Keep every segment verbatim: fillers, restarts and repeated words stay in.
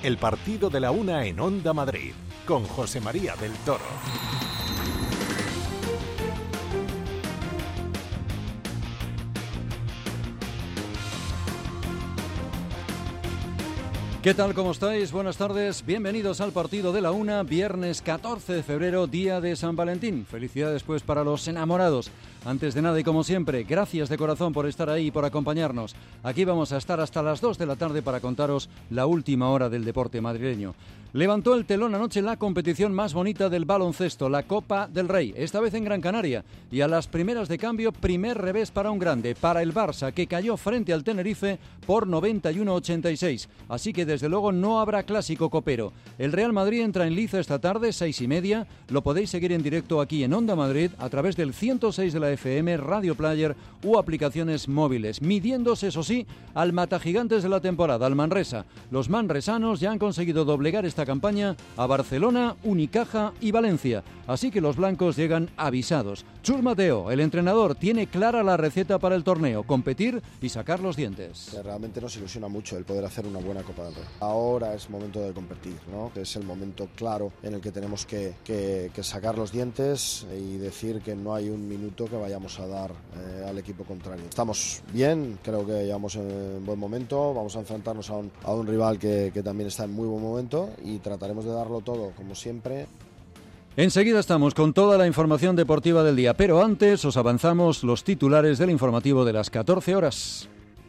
El partido de la una en Onda Madrid, con José María del Toro. ¿Qué tal? ¿Cómo estáis? Buenas tardes. Bienvenidos al partido de la una, viernes catorce de febrero, día de San Valentín. Felicidades pues para los enamorados. Antes de nada y como siempre, gracias de corazón por estar ahí y por acompañarnos. Aquí vamos a estar hasta las dos de la tarde para contaros la última hora del deporte madrileño. Levantó el telón anoche la competición más bonita del baloncesto, la Copa del Rey, esta vez en Gran Canaria. Y a las primeras de cambio, primer revés para un grande, para el Barça, que cayó frente al Tenerife por noventa y uno a ochenta y seis. Así que desde luego no habrá clásico copero. El Real Madrid entra en liza esta tarde, seis y media. Lo podéis seguir en directo aquí en Onda Madrid a través del ciento seis de la F M, Radio Player u aplicaciones móviles, midiéndose, eso sí, al matagigantes de la temporada, al Manresa. Los manresanos ya han conseguido doblegar esta campaña a Barcelona, Unicaja y Valencia. Así que los blancos llegan avisados. Chus Mateo, el entrenador, tiene clara la receta para el torneo: competir y sacar los dientes. Realmente nos ilusiona mucho el poder hacer una buena Copa del Rey. Ahora es momento de competir, ¿no? Es el momento claro en el que tenemos que, que, que sacar los dientes y decir que no hay un minuto que vayamos a dar eh, al equipo contrario. Estamos bien, creo que llevamos en buen momento, vamos a enfrentarnos a un, a un rival que, que también está en muy buen momento y trataremos de darlo todo, como siempre. Enseguida estamos con toda la información deportiva del día, pero antes os avanzamos los titulares del informativo de las catorce horas.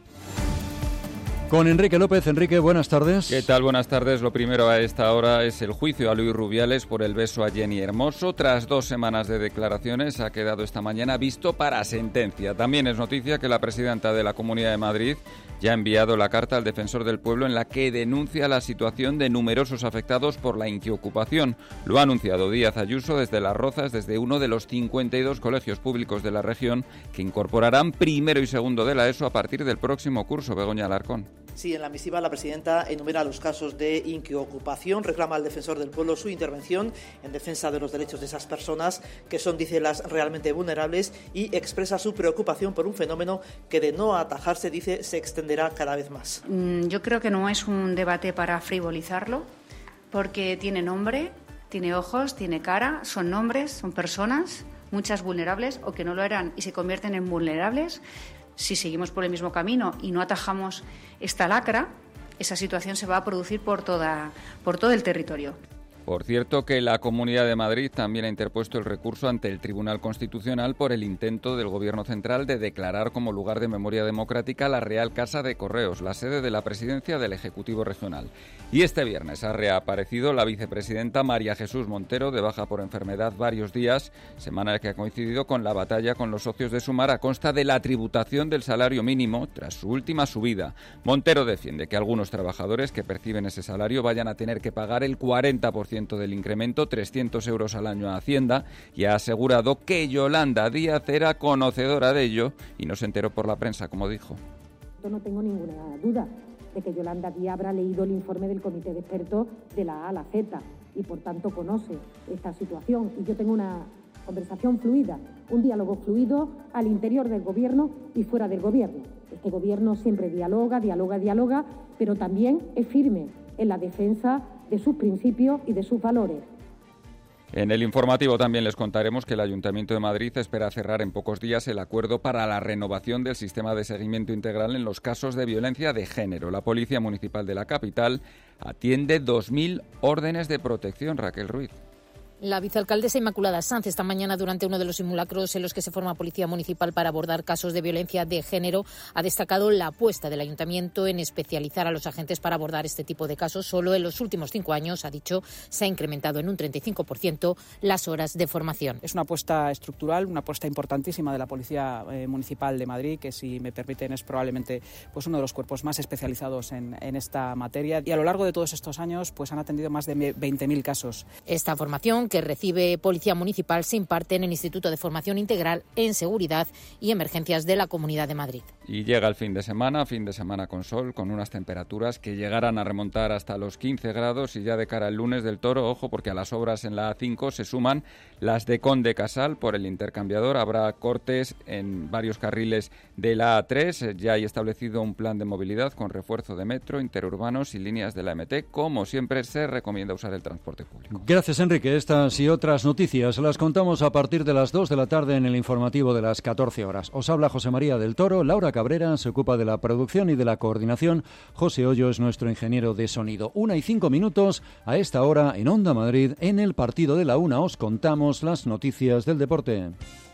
Con Enrique López. Enrique, buenas tardes. ¿Qué tal? Buenas tardes. Lo primero a esta hora es el juicio a Luis Rubiales por el beso a Jenny Hermoso. Tras dos semanas de declaraciones, ha quedado esta mañana visto para sentencia. También es noticia que la presidenta de la Comunidad de Madrid ya ha enviado la carta al Defensor del Pueblo en la que denuncia la situación de numerosos afectados por la inquiocupación. Lo ha anunciado Díaz Ayuso desde Las Rozas, desde uno de los cincuenta y dos colegios públicos de la región que incorporarán primero y segundo de la ESO a partir del próximo curso. Begoña Alarcón. Sí, en la misiva la presidenta enumera los casos de inquiocupación, reclama al Defensor del Pueblo su intervención en defensa de los derechos de esas personas que son, dice, las realmente vulnerables, y expresa su preocupación por un fenómeno que, de no atajarse, dice, se extenderá cada vez más. Yo creo que no es un debate para frivolizarlo, porque tiene nombre, tiene ojos, tiene cara, son nombres, son personas, muchas vulnerables o que no lo eran y se convierten en vulnerables. Si seguimos por el mismo camino y no atajamos esta lacra, esa situación se va a producir por toda, por todo el territorio. Por cierto, que la Comunidad de Madrid también ha interpuesto el recurso ante el Tribunal Constitucional por el intento del Gobierno central de declarar como lugar de memoria democrática la Real Casa de Correos, la sede de la presidencia del Ejecutivo Regional. Y este viernes ha reaparecido la vicepresidenta María Jesús Montero, de baja por enfermedad varios días, semana que ha coincidido con la batalla con los socios de Sumar a consta de la tributación del salario mínimo tras su última subida. Montero defiende que algunos trabajadores que perciben ese salario vayan a tener que pagar el cuarenta por ciento del incremento, trescientos euros al año a Hacienda, y ha asegurado que Yolanda Díaz era conocedora de ello y no se enteró por la prensa, como dijo. Yo no tengo ninguna duda de que Yolanda Díaz habrá leído el informe del comité de expertos de la A a la Z y por tanto conoce esta situación, y yo tengo una conversación fluida, un diálogo fluido al interior del gobierno y fuera del gobierno. Este gobierno siempre dialoga, dialoga, dialoga, pero también es firme en la defensa de sus principios y de sus valores. En el informativo también les contaremos que el Ayuntamiento de Madrid espera cerrar en pocos días el acuerdo para la renovación del sistema de seguimiento integral en los casos de violencia de género. La Policía Municipal de la capital atiende dos mil órdenes de protección. Raquel Ruiz. La vicealcaldesa Inmaculada Sanz esta mañana, durante uno de los simulacros en los que se forma Policía Municipal para abordar casos de violencia de género, ha destacado la apuesta del Ayuntamiento en especializar a los agentes para abordar este tipo de casos. Solo en los últimos cinco años, ha dicho, se ha incrementado en un treinta y cinco por ciento las horas de formación. Es una apuesta estructural, una apuesta importantísima de la Policía eh, Municipal de Madrid, que, si me permiten, es probablemente pues uno de los cuerpos más especializados en, en esta materia. Y a lo largo de todos estos años pues han atendido más de veinte mil casos. Esta formación, que recibe Policía Municipal se imparte en el Instituto de Formación Integral en Seguridad y Emergencias de la Comunidad de Madrid. Y llega el fin de semana, fin de semana con sol, con unas temperaturas que llegarán a remontar hasta los quince grados y ya de cara al lunes del Toro, ojo, porque a las obras en la A cinco se suman las de Conde Casal por el intercambiador. Habrá cortes en varios carriles de la A tres. Ya hay establecido un plan de movilidad con refuerzo de metro, interurbanos y líneas de la M T. Como siempre, se recomienda usar el transporte público. Gracias, Enrique. Estas y otras noticias las contamos a partir de las dos de la tarde en el informativo de las catorce horas. Os habla José María del Toro, Laura Cabrera se ocupa de la producción y de la coordinación. José Hoyo es nuestro ingeniero de sonido. Una y cinco minutos a esta hora en Onda Madrid. En el partido de la una os contamos las noticias del deporte.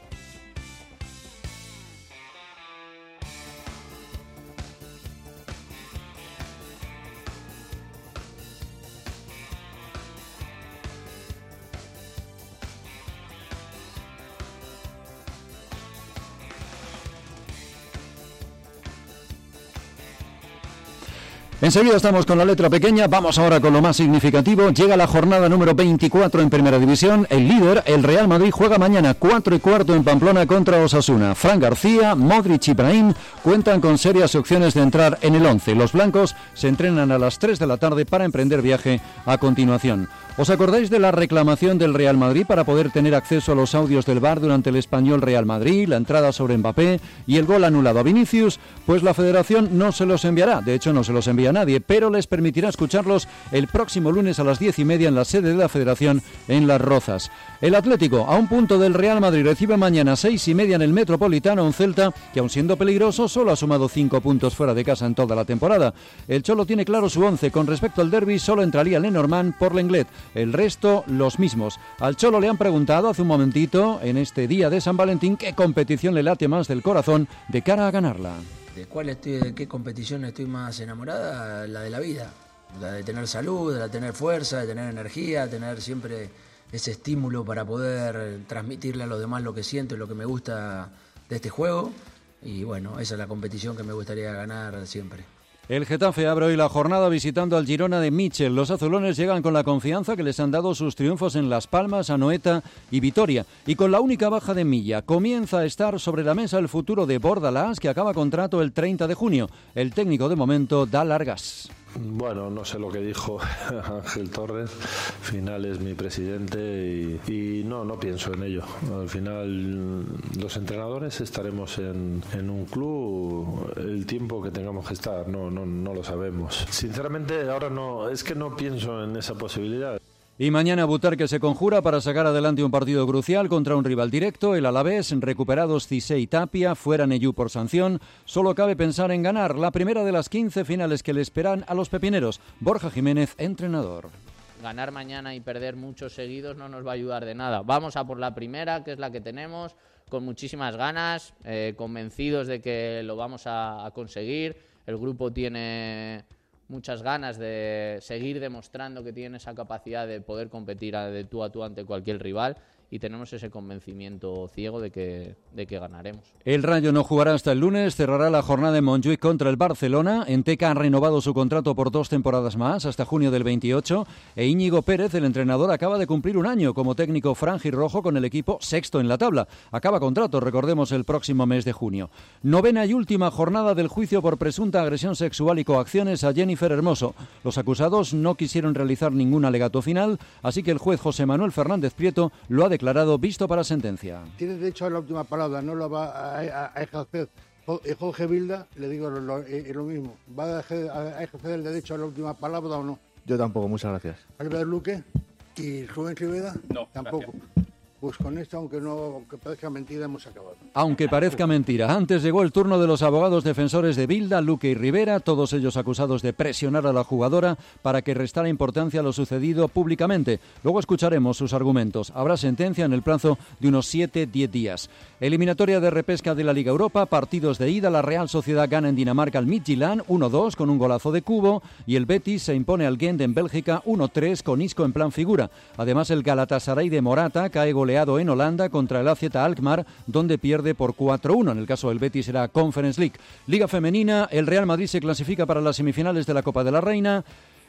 Enseguida estamos con la letra pequeña, vamos ahora con lo más significativo. Llega la jornada número veinticuatro en Primera División. El líder, el Real Madrid, juega mañana cuatro y cuarto en Pamplona contra Osasuna. Fran García, Modric y Brahim cuentan con serias opciones de entrar en el once. Los blancos se entrenan a las tres de la tarde para emprender viaje a continuación. ¿Os acordáis de la reclamación del Real Madrid para poder tener acceso a los audios del V A R durante el Español Real Madrid, la entrada sobre Mbappé y el gol anulado a Vinicius? Pues la Federación no se los enviará, de hecho no se los envía a nadie, pero les permitirá escucharlos el próximo lunes a las diez y media en la sede de la Federación en Las Rozas. El Atlético, a un punto del Real Madrid, recibe mañana a seis y media en el Metropolitano un Celta que, aun siendo peligroso, solo ha sumado cinco puntos fuera de casa en toda la temporada. El Cholo tiene claro su once. Con respecto al derbi, solo entraría Lenormand por Lenglet. El resto, los mismos. Al Cholo le han preguntado hace un momentito, en este día de San Valentín, qué competición le late más del corazón de cara a ganarla. ¿De cuál estoy, de qué competición estoy más enamorada? La de la vida. La de tener salud, la de tener fuerza, de tener energía, de tener siempre ese estímulo para poder transmitirle a los demás lo que siento y lo que me gusta de este juego. Y bueno, esa es la competición que me gustaría ganar siempre. El Getafe abre hoy la jornada visitando al Girona de Michel. Los azulones llegan con la confianza que les han dado sus triunfos en Las Palmas, Anoeta y Vitoria. Y con la única baja de Milla, comienza a estar sobre la mesa el futuro de Bordalás, que acaba contrato el treinta de junio. El técnico de momento da largas. Bueno, no sé lo que dijo Ángel Torres, al final es mi presidente y, y no, no pienso en ello. Al final los entrenadores estaremos en, en un club el tiempo que tengamos que estar, no, no, no lo sabemos. Sinceramente ahora no, es que no pienso en esa posibilidad. Y mañana Butarque se conjura para sacar adelante un partido crucial contra un rival directo, el Alavés, recuperados Cissé y Tapia, fuera Neyú por sanción. Solo cabe pensar en ganar la primera de las quince finales que le esperan a los pepineros. Borja Jiménez, entrenador. Ganar mañana y perder muchos seguidos no nos va a ayudar de nada. Vamos a por la primera, que es la que tenemos, con muchísimas ganas, eh, convencidos de que lo vamos a, a conseguir. El grupo tiene muchas ganas de seguir demostrando que tiene esa capacidad de poder competir de tú a tú ante cualquier rival y tenemos ese convencimiento ciego de que, de que ganaremos. El Rayo no jugará hasta el lunes, cerrará la jornada en Montjuic contra el Barcelona. Enteca ha renovado su contrato por dos temporadas más, hasta junio del veintiocho, e Íñigo Pérez, el entrenador, acaba de cumplir un año como técnico franjirrojo con el equipo sexto en la tabla. Acaba contrato, recordemos, el próximo mes de junio. Novena y última jornada del juicio por presunta agresión sexual y coacciones a Jennifer Hermoso. Los acusados no quisieron realizar ningún alegato final, así que el juez José Manuel Fernández Prieto lo ha declarado visto para sentencia. Tiene derecho a la última palabra, no lo va a, a, a ejercer. Jorge Vilda, le digo lo, lo, lo mismo, ¿va a ejercer, a ejercer el derecho a la última palabra o no? Yo tampoco, muchas gracias. Albert Luque y Rubén Rivera, no, tampoco. Gracias. Pues con esto, aunque no aunque parezca mentira, hemos acabado. Aunque parezca mentira. Antes llegó el turno de los abogados defensores de Vilda, Luque y Rivera, todos ellos acusados de presionar a la jugadora para que restara importancia a lo sucedido públicamente. Luego escucharemos sus argumentos. Habrá sentencia en el plazo de unos siete a diez días. Eliminatoria de repesca de la Liga Europa, partidos de ida. La Real Sociedad gana en Dinamarca al Midtjylland uno dos con un golazo de Cubo y el Betis se impone al Gent en Bélgica uno tres con Isco en plan figura. Además, el Galatasaray de Morata cae goleado en Holanda contra el A Z Alkmaar, donde pierde por cuatro uno. En el caso del Betis será Conference League. Liga femenina, el Real Madrid se clasifica para las semifinales de la Copa de la Reina.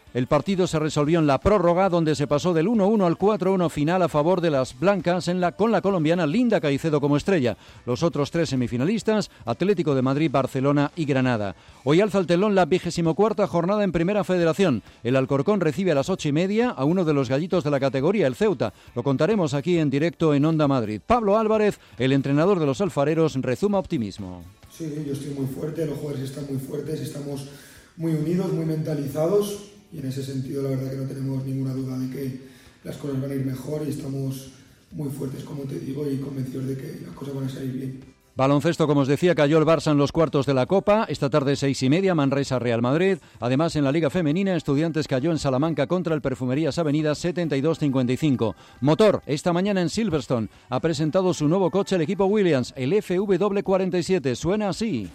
El partido se resolvió en la prórroga, donde se pasó del uno uno al cuatro uno final a favor de las blancas, en la, con la colombiana Linda Caicedo como estrella. Los otros tres semifinalistas, Atlético de Madrid, Barcelona y Granada. Hoy alza el telón la vigésimo cuarta jornada en Primera Federación. El Alcorcón recibe a las ocho y media a uno de los gallitos de la categoría, el Ceuta. Lo contaremos aquí en directo en Onda Madrid. Pablo Álvarez, el entrenador de los alfareros, rezuma optimismo. Sí, yo estoy muy fuerte, los jugadores están muy fuertes, estamos muy unidos, muy mentalizados. Y en ese sentido la verdad que no tenemos ninguna duda de que las cosas van a ir mejor y estamos muy fuertes, como te digo, y convencidos de que las cosas van a salir bien. Baloncesto, como os decía, cayó el Barça en los cuartos de la Copa. Esta tarde seis y media, Manresa Real Madrid. Además, en la Liga Femenina, Estudiantes cayó en Salamanca contra el Perfumerías Avenida setenta y dos cincuenta y cinco. Motor, esta mañana en Silverstone ha presentado su nuevo coche el equipo Williams, el F W cuarenta y siete. Suena así.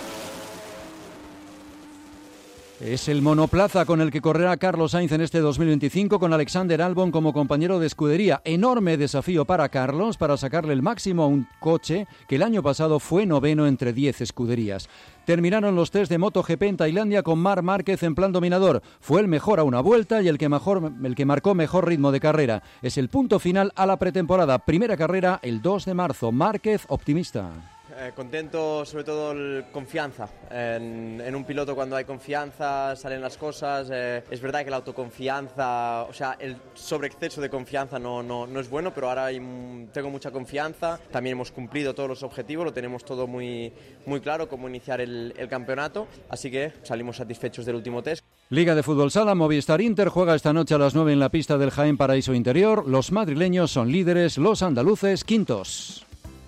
Es el monoplaza con el que correrá Carlos Sainz en este dos mil veinticinco, con Alexander Albon como compañero de escudería. Enorme desafío para Carlos para sacarle el máximo a un coche que el año pasado fue noveno entre diez escuderías. Terminaron los test de MotoGP en Tailandia con Marc Márquez en plan dominador. Fue el mejor a una vuelta y el que, mejor, el que marcó mejor ritmo de carrera. Es el punto final a la pretemporada. Primera carrera el dos de marzo. Márquez optimista. Eh, contento, sobre todo el confianza. En, en un piloto, cuando hay confianza, salen las cosas. Eh, es verdad que la autoconfianza, o sea, el sobreexceso de confianza no, no, no es bueno, pero ahora hay, tengo mucha confianza. También hemos cumplido todos los objetivos, lo tenemos todo muy, muy claro, cómo iniciar el, el campeonato. Así que salimos satisfechos del último test. Liga de Fútbol Sala, Movistar Inter juega esta noche a las nueve en la pista del Jaén Paraíso Interior. Los madrileños son líderes, los andaluces quintos.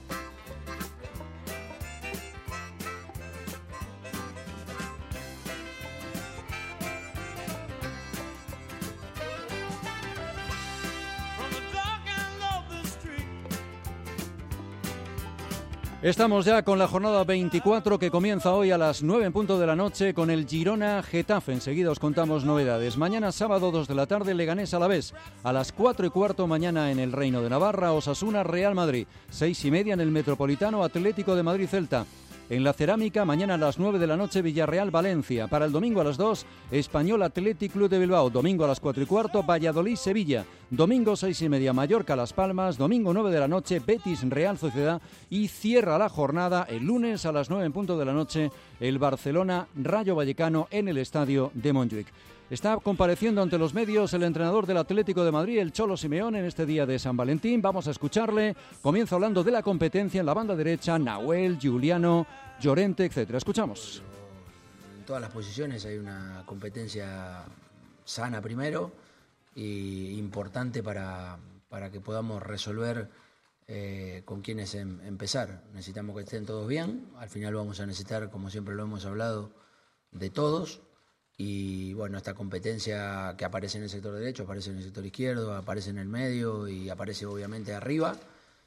Estamos ya con la jornada veinticuatro que comienza hoy a las nueve en punto de la noche con el Girona Getafe. Enseguida os contamos novedades. Mañana sábado dos de la tarde Leganés Alavés. A las cuatro y cuarto mañana en el Reino de Navarra Osasuna Real Madrid. Seis y media en el Metropolitano Atlético de Madrid Celta. En la Cerámica, mañana a las nueve de la noche, Villarreal-Valencia. Para el domingo a las dos, Español Athletic Club de Bilbao. Domingo a las cuatro y cuarto, Valladolid-Sevilla. Domingo seis y media, Mallorca-Las Palmas. Domingo nueve de la noche, Betis-Real Sociedad. Y cierra la jornada el lunes a las nueve en punto de la noche, el Barcelona-Rayo Vallecano en el estadio de Montjuic. Está compareciendo ante los medios el entrenador del Atlético de Madrid, el Cholo Simeone, en este día de San Valentín. Vamos a escucharle. Comienza hablando de la competencia en la banda derecha, Nahuel, Giuliano, Llorente, etcétera. Escuchamos. En todas las posiciones hay una competencia sana primero y importante para, para que podamos resolver eh, con quiénes em, empezar. Necesitamos que estén todos bien. Al final vamos a necesitar, como siempre lo hemos hablado, de todos. Y bueno, esta competencia que aparece en el sector derecho, aparece en el sector izquierdo, aparece en el medio y aparece obviamente arriba.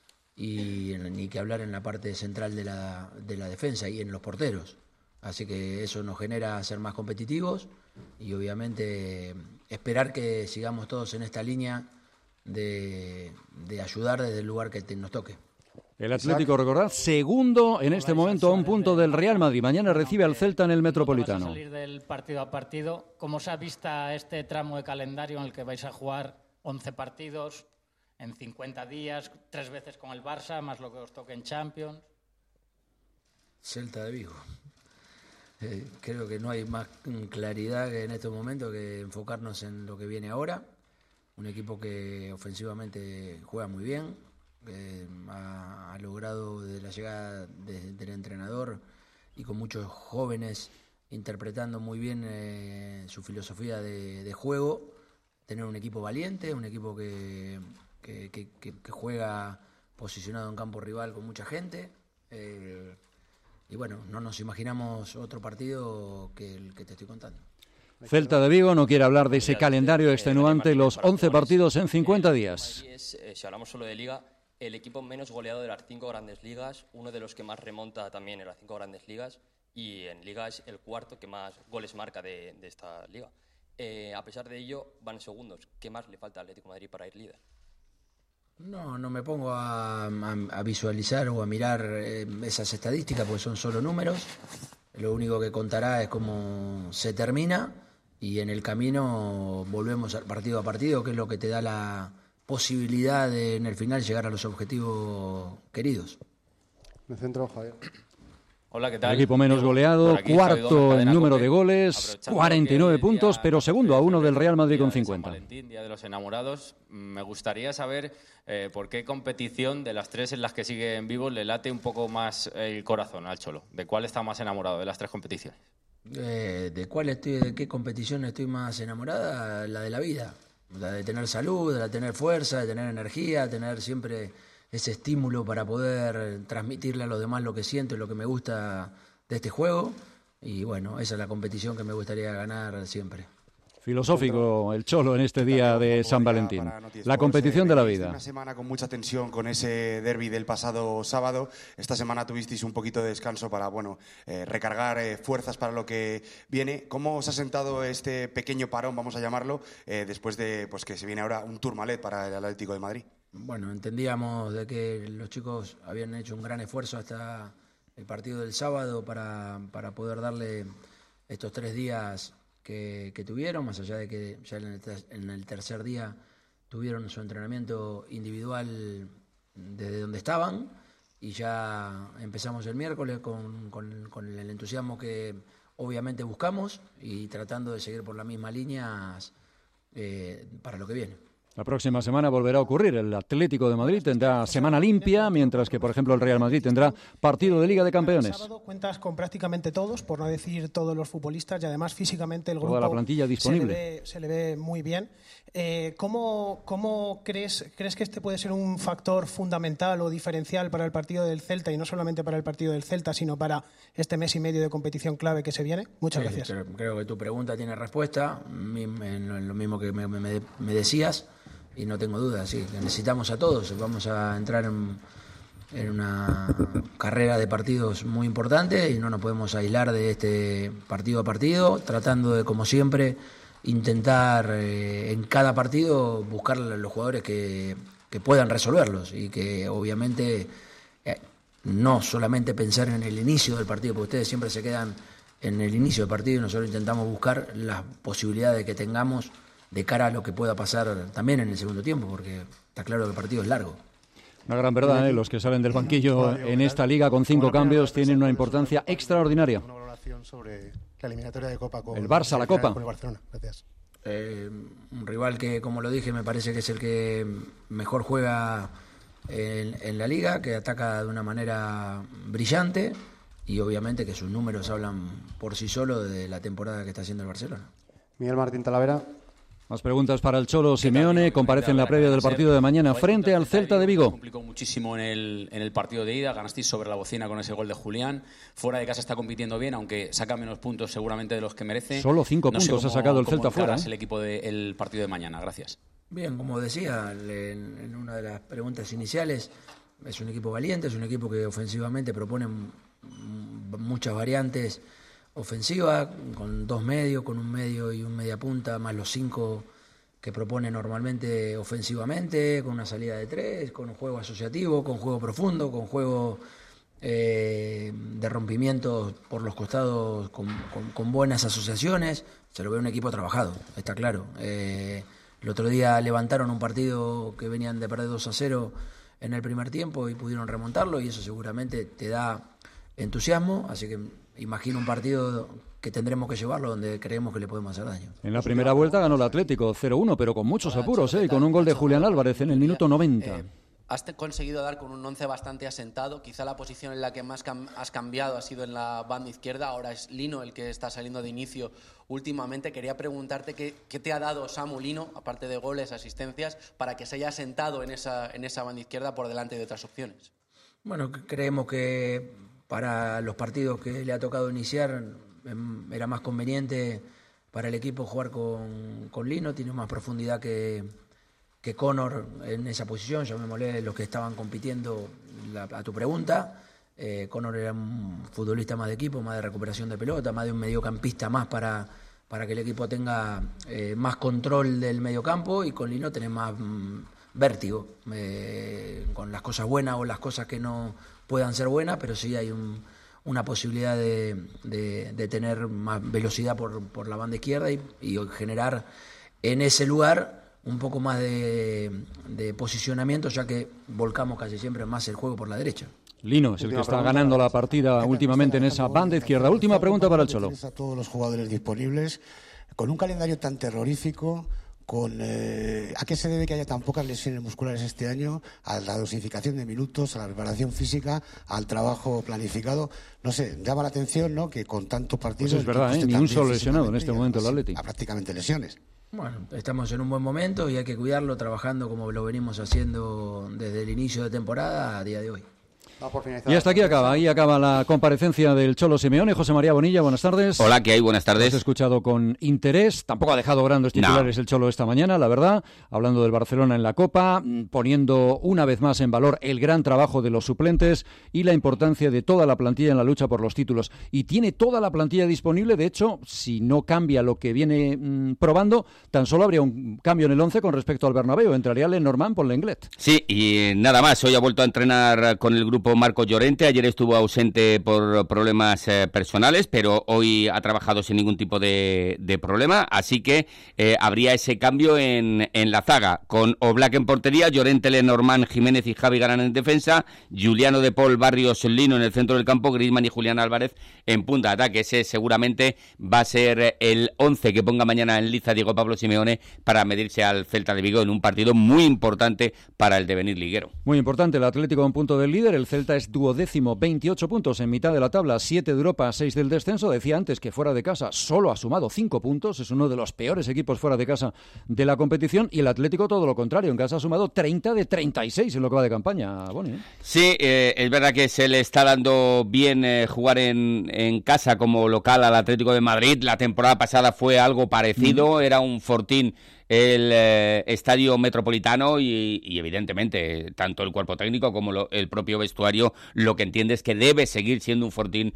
Y ni que hablar en la parte central de la, de la defensa y en los porteros. Así que eso nos genera ser más competitivos y obviamente esperar que sigamos todos en esta línea de, de ayudar desde el lugar que te, nos toque. El Atlético, recordad, segundo en este momento a un punto del Real Madrid. Mañana recibe al Celta en el Metropolitano. Vamos a salir del partido a partido. ¿Cómo se ha visto este tramo de calendario en el que vais a jugar once partidos en cincuenta días, tres veces con el Barça, más lo que os toque en Champions? Celta de Vigo. Eh, creo que no hay más claridad que en estos momentos que enfocarnos en lo que viene ahora. Un equipo que ofensivamente juega muy bien. Eh, ha, ha logrado desde la llegada de, del entrenador y con muchos jóvenes interpretando muy bien eh, su filosofía de, de juego, tener un equipo valiente, un equipo que, que, que, que, que juega posicionado en campo rival con mucha gente eh, y bueno, no nos imaginamos otro partido que el que te estoy contando. Celta de Vigo no quiere hablar de ese calendario extenuante, los once partidos en cincuenta días. Si hablamos solo de Liga, el equipo menos goleado de las cinco grandes ligas, uno de los que más remonta también en las cinco grandes ligas y en Liga es el cuarto que más goles marca de, de esta liga. Eh, a pesar de ello, van segundos. ¿Qué más le falta al Atlético de Madrid para ir líder? No, no me pongo a, a, a visualizar o a mirar eh, esas estadísticas porque son solo números. Lo único que contará es cómo se termina y en el camino volvemos al partido a partido, que es lo que te da la posibilidad de en el final llegar a los objetivos queridos. Me centro, Javier. Hola, ¿qué tal? El equipo menos goleado, cuarto en número de goles, cuarenta y nueve puntos, pero segundo a uno del Real Madrid con cincuenta. Valentín, Día de los Enamorados. Me gustaría saber eh, por qué competición de las tres en las que sigue en vivo le late un poco más el corazón al Cholo. ¿De cuál está más enamorado de las tres competiciones? Eh, ¿De cuál estoy, de qué competición estoy más enamorada? La de la vida, la de tener salud, la de tener fuerza, de tener energía, de tener siempre ese estímulo para poder transmitirle a los demás lo que siento y lo que me gusta de este juego. Y bueno, esa es la competición que me gustaría ganar siempre. Filosófico el Cholo en este día de San Valentín. La competición de la vida. Una semana con mucha tensión con ese derbi del pasado sábado. Esta semana tuvisteis un poquito de descanso para bueno eh, recargar eh, fuerzas para lo que viene. ¿Cómo os ha sentado este pequeño parón, vamos a llamarlo, eh, después de pues que se viene ahora un Tourmalet para el Atlético de Madrid? Bueno, entendíamos de que los chicos habían hecho un gran esfuerzo hasta el partido del sábado para, para poder darle estos tres días que, que tuvieron, más allá de que ya en el, en el tercer día tuvieron su entrenamiento individual desde donde estaban, y ya empezamos el miércoles con, con, con el entusiasmo que obviamente buscamos y tratando de seguir por la misma línea eh, para lo que viene. La próxima semana volverá a ocurrir. El Atlético de Madrid tendrá semana limpia, mientras que, por ejemplo, el Real Madrid tendrá partido de Liga de Campeones. El sábado cuentas con prácticamente todos, por no decir todos los futbolistas, y además físicamente el grupo Toda la plantilla disponible. Se le ve, se le ve muy bien. Eh, ¿Cómo, cómo crees, crees que este puede ser un factor fundamental o diferencial para el partido del Celta, y no solamente para el partido del Celta, sino para este mes y medio de competición clave que se viene? Muchas sí, gracias. Creo, creo que tu pregunta tiene respuesta, en lo mismo que me, me, me decías. Y no tengo dudas, sí, que necesitamos a todos. Vamos a entrar en, en una carrera de partidos muy importante y no nos podemos aislar de este partido a partido, tratando de, como siempre, intentar eh, en cada partido buscar a los jugadores que, que puedan resolverlos, y que obviamente eh, no solamente pensar en el inicio del partido, porque ustedes siempre se quedan en el inicio del partido y nosotros intentamos buscar las posibilidades que tengamos de cara a lo que pueda pasar también en el segundo tiempo, porque está claro que el partido es largo. Una gran verdad, ¿eh? Los que salen del banquillo en esta liga con cinco cambios tienen una importancia extraordinaria. Una valoración sobre la eliminatoria de Copa con el Barça, la Copa. Con el Barcelona. Gracias. Eh, un rival que, como lo dije, me parece que es el que mejor juega en, en la liga, que ataca de una manera brillante, y obviamente que sus números hablan por sí solos de la temporada que está haciendo el Barcelona. Miguel Martín Talavera. Más preguntas para el Cholo Simeone. Comparece en la previa del partido de mañana frente al Celta de Vigo. Complicó muchísimo en el, en el partido de ida. Ganasteis sobre la bocina con ese gol de Julián. Fuera de casa está compitiendo bien, aunque saca menos puntos seguramente de los que merece. Solo cinco no sé puntos cómo, ha sacado el Celta fuera. ¿eh? El equipo del de, partido de mañana. Gracias. Bien, como decía en, en una de las preguntas iniciales, es un equipo valiente, es un equipo que ofensivamente propone muchas variantes ofensiva, con dos medios, con un medio y un media punta, más los cinco que propone normalmente ofensivamente, con una salida de tres, con un juego asociativo, con juego profundo, con juego eh, de rompimientos por los costados, con, con, con buenas asociaciones. Se lo ve un equipo trabajado, está claro. Eh, el otro día levantaron un partido que venían de perder dos a cero en el primer tiempo y pudieron remontarlo, y eso seguramente te da entusiasmo, así que imagino un partido que tendremos que llevarlo donde creemos que le podemos hacer daño. En la primera vuelta ganó el Atlético cero uno, pero con muchos apuros, ¿eh? Y con un gol de Julián Álvarez en el minuto noventa. Eh, has conseguido dar con un once bastante asentado. Quizá la posición en la que más cam has cambiado ha sido en la banda izquierda. Ahora es Lino el que está saliendo de inicio últimamente. Quería preguntarte qué, qué te ha dado Samu Lino, aparte de goles, asistencias, para que se haya asentado en esa, en esa banda izquierda por delante de otras opciones. Bueno, creemos que para los partidos que le ha tocado iniciar era más conveniente para el equipo jugar con, con Lino. Tiene más profundidad que, que Conor en esa posición. Yo me molé los que estaban compitiendo la, a tu pregunta. Eh, Conor era un futbolista más de equipo, más de recuperación de pelota, más de un mediocampista más para, para que el equipo tenga eh, más control del mediocampo, y con Lino tenés más mm, vértigo, eh, con las cosas buenas o las cosas que no puedan ser buenas, pero sí hay un una posibilidad de, de, de tener más velocidad por, por la banda izquierda y, y generar en ese lugar un poco más de, de posicionamiento, ya que volcamos casi siempre más el juego por la derecha. Lino es el que está ganando la partida últimamente en esa banda izquierda. Última pregunta para el Cholo. A todos los jugadores disponibles, con un calendario tan terrorífico, con eh, ¿a qué se debe que haya tan pocas lesiones musculares este año? A la dosificación de minutos, a la preparación física, al trabajo planificado. No sé, llama la atención, ¿no?, que con tantos partidos... Pues es verdad, ¿eh? Ni un solo lesionado en este momento el Atleti. A prácticamente lesiones. Bueno, estamos en un buen momento y hay que cuidarlo trabajando como lo venimos haciendo desde el inicio de temporada a día de hoy. Y hasta aquí acaba, ahí acaba la comparecencia del Cholo Simeone. José María Bonilla, buenas tardes. Hola, ¿qué hay? Buenas tardes. Has escuchado con interés, tampoco ha dejado grandes titulares no. el Cholo esta mañana, la verdad, hablando del Barcelona en la Copa, poniendo una vez más en valor el gran trabajo de los suplentes y la importancia de toda la plantilla en la lucha por los títulos. Y tiene toda la plantilla disponible, de hecho, si no cambia lo que viene mmm, probando, tan solo habría un cambio en el once con respecto al Bernabéu, entraría Lenormand por Lenglet. Sí, y nada más, hoy ha vuelto a entrenar con el grupo Marco Llorente, ayer estuvo ausente por problemas eh, personales, pero hoy ha trabajado sin ningún tipo de, de problema, así que eh, habría ese cambio en, en la zaga, con Oblak en portería, Llorente, Lenormand, Jiménez y Javi Garán en defensa, Juliano de Paul, Barrios, Lino en el centro del campo, Griezmann y Julián Álvarez en punta de ataque. Ese seguramente va a ser el once que ponga mañana en liza Diego Pablo Simeone para medirse al Celta de Vigo en un partido muy importante para el devenir liguero. Muy importante, el Atlético en punto del líder, el Celta es duodécimo, veintiocho puntos en mitad de la tabla, siete de Europa, seis del descenso. Decía antes que fuera de casa solo ha sumado cinco puntos, es uno de los peores equipos fuera de casa de la competición, y el Atlético todo lo contrario, en casa ha sumado treinta de treinta y seis en lo que va de campaña, Boni, ¿eh? Sí, eh, es verdad que se le está dando bien eh, jugar en, en casa como local al Atlético de Madrid. La temporada pasada fue algo parecido, mm. era un fortín el eh, estadio metropolitano y, y evidentemente tanto el cuerpo técnico como lo, el propio vestuario lo que entiende es que debe seguir siendo un fortín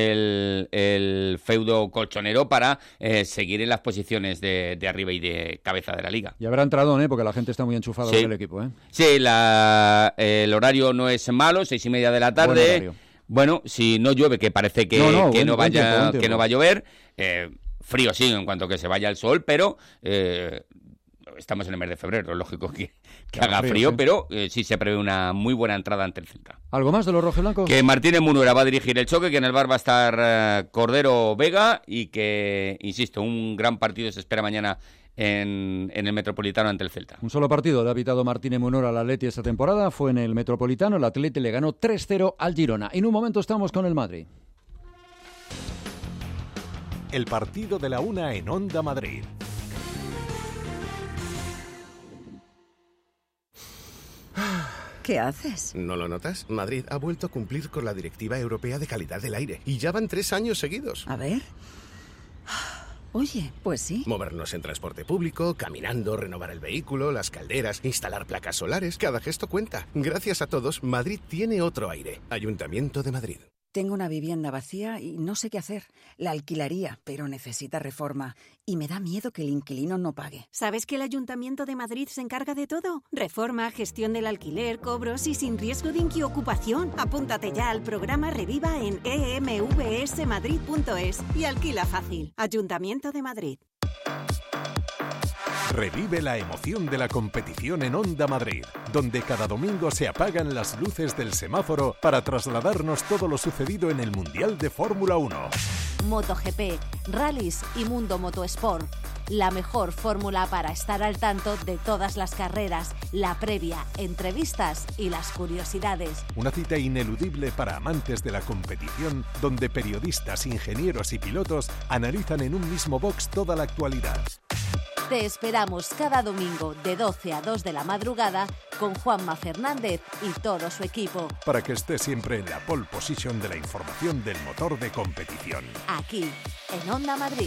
el, el feudo colchonero para eh, seguir en las posiciones de, de arriba y de cabeza de la liga. Y habrá entrado, ¿eh? Porque la gente está muy enchufada sí. con el equipo, ¿eh? Sí, la, el horario no es malo, seis y media de la tarde. Bueno, si no llueve, que parece que no, no, que buen, no vaya, buen tiempo, que no va a llover, eh, frío sí en cuanto que se vaya el sol, pero eh, estamos en el mes de febrero, es lógico que, que claro, haga frío, frío sí. pero eh, sí se prevé una muy buena entrada ante el Celta. ¿Algo más de los rojiblancos? Que Martínez Munuera va a dirigir el choque, que en el bar va a estar eh, Cordero Vega y que, insisto, un gran partido se espera mañana en, en el Metropolitano ante el Celta. Un solo partido le ha pitado Martínez Munuera al Atleti esta temporada, fue en el Metropolitano, el Atleti le ganó tres cero al Girona. En un momento estamos con el Madrid. El partido de la una en Onda Madrid. ¿Qué haces? ¿No lo notas? Madrid ha vuelto a cumplir con la Directiva Europea de Calidad del Aire y ya van tres años seguidos. A ver. Oye, pues sí. Movernos en transporte público, caminando, renovar el vehículo, las calderas, instalar placas solares, cada gesto cuenta. Gracias a todos, Madrid tiene otro aire. Ayuntamiento de Madrid. Tengo una vivienda vacía y no sé qué hacer. La alquilaría, pero necesita reforma. Y me da miedo que el inquilino no pague. ¿Sabes que el Ayuntamiento de Madrid se encarga de todo? Reforma, gestión del alquiler, cobros y sin riesgo de inquiocupación. Apúntate ya al programa Reviva en e m v s madrid punto es y alquila fácil. Ayuntamiento de Madrid. Revive la emoción de la competición en Onda Madrid, donde cada domingo se apagan las luces del semáforo para trasladarnos todo lo sucedido en el Mundial de Fórmula uno. MotoGP, rallies y Mundo Motosport. La mejor fórmula para estar al tanto de todas las carreras, la previa, entrevistas y las curiosidades. Una cita ineludible para amantes de la competición, donde periodistas, ingenieros y pilotos analizan en un mismo box toda la actualidad. Te esperamos cada domingo de doce a dos de la madrugada con Juanma Fernández y todo su equipo. Para que estés siempre en la pole position de la información del motor de competición. Aquí, en Onda Madrid.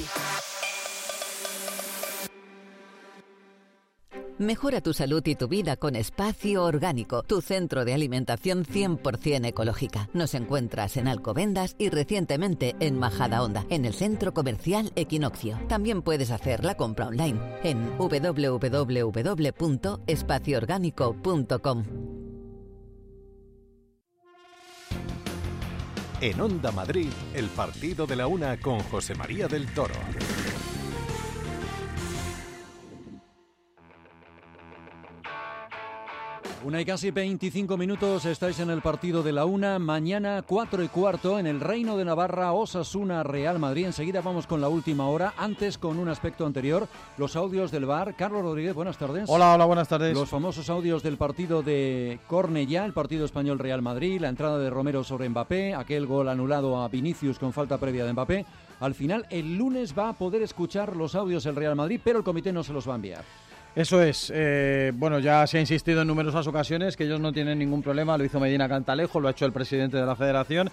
Mejora tu salud y tu vida con Espacio Orgánico, tu centro de alimentación cien por ciento ecológica. Nos encuentras en Alcobendas y recientemente en Majadahonda, en el centro comercial Equinoccio. También puedes hacer la compra online en w w w punto espacio orgánico punto com. En Onda Madrid, el partido de la una con José María del Toro. Una y casi veinticinco minutos, estáis en el partido de la una. Mañana cuatro y cuarto en el Reino de Navarra, Osasuna Real Madrid. Enseguida vamos con la última hora. Antes, con un aspecto anterior, los audios del V A R. Carlos Rodríguez, buenas tardes. Hola, hola, buenas tardes. Los famosos audios del partido de Cornellá, el partido español Real Madrid, la entrada de Romero sobre Mbappé, aquel gol anulado a Vinicius con falta previa de Mbappé. Al final, el lunes va a poder escuchar los audios el Real Madrid, pero el comité no se los va a enviar. Eso es. Eh, bueno, ya se ha insistido en numerosas ocasiones que ellos no tienen ningún problema. Lo hizo Medina Cantalejo, lo ha hecho el presidente de la Federación,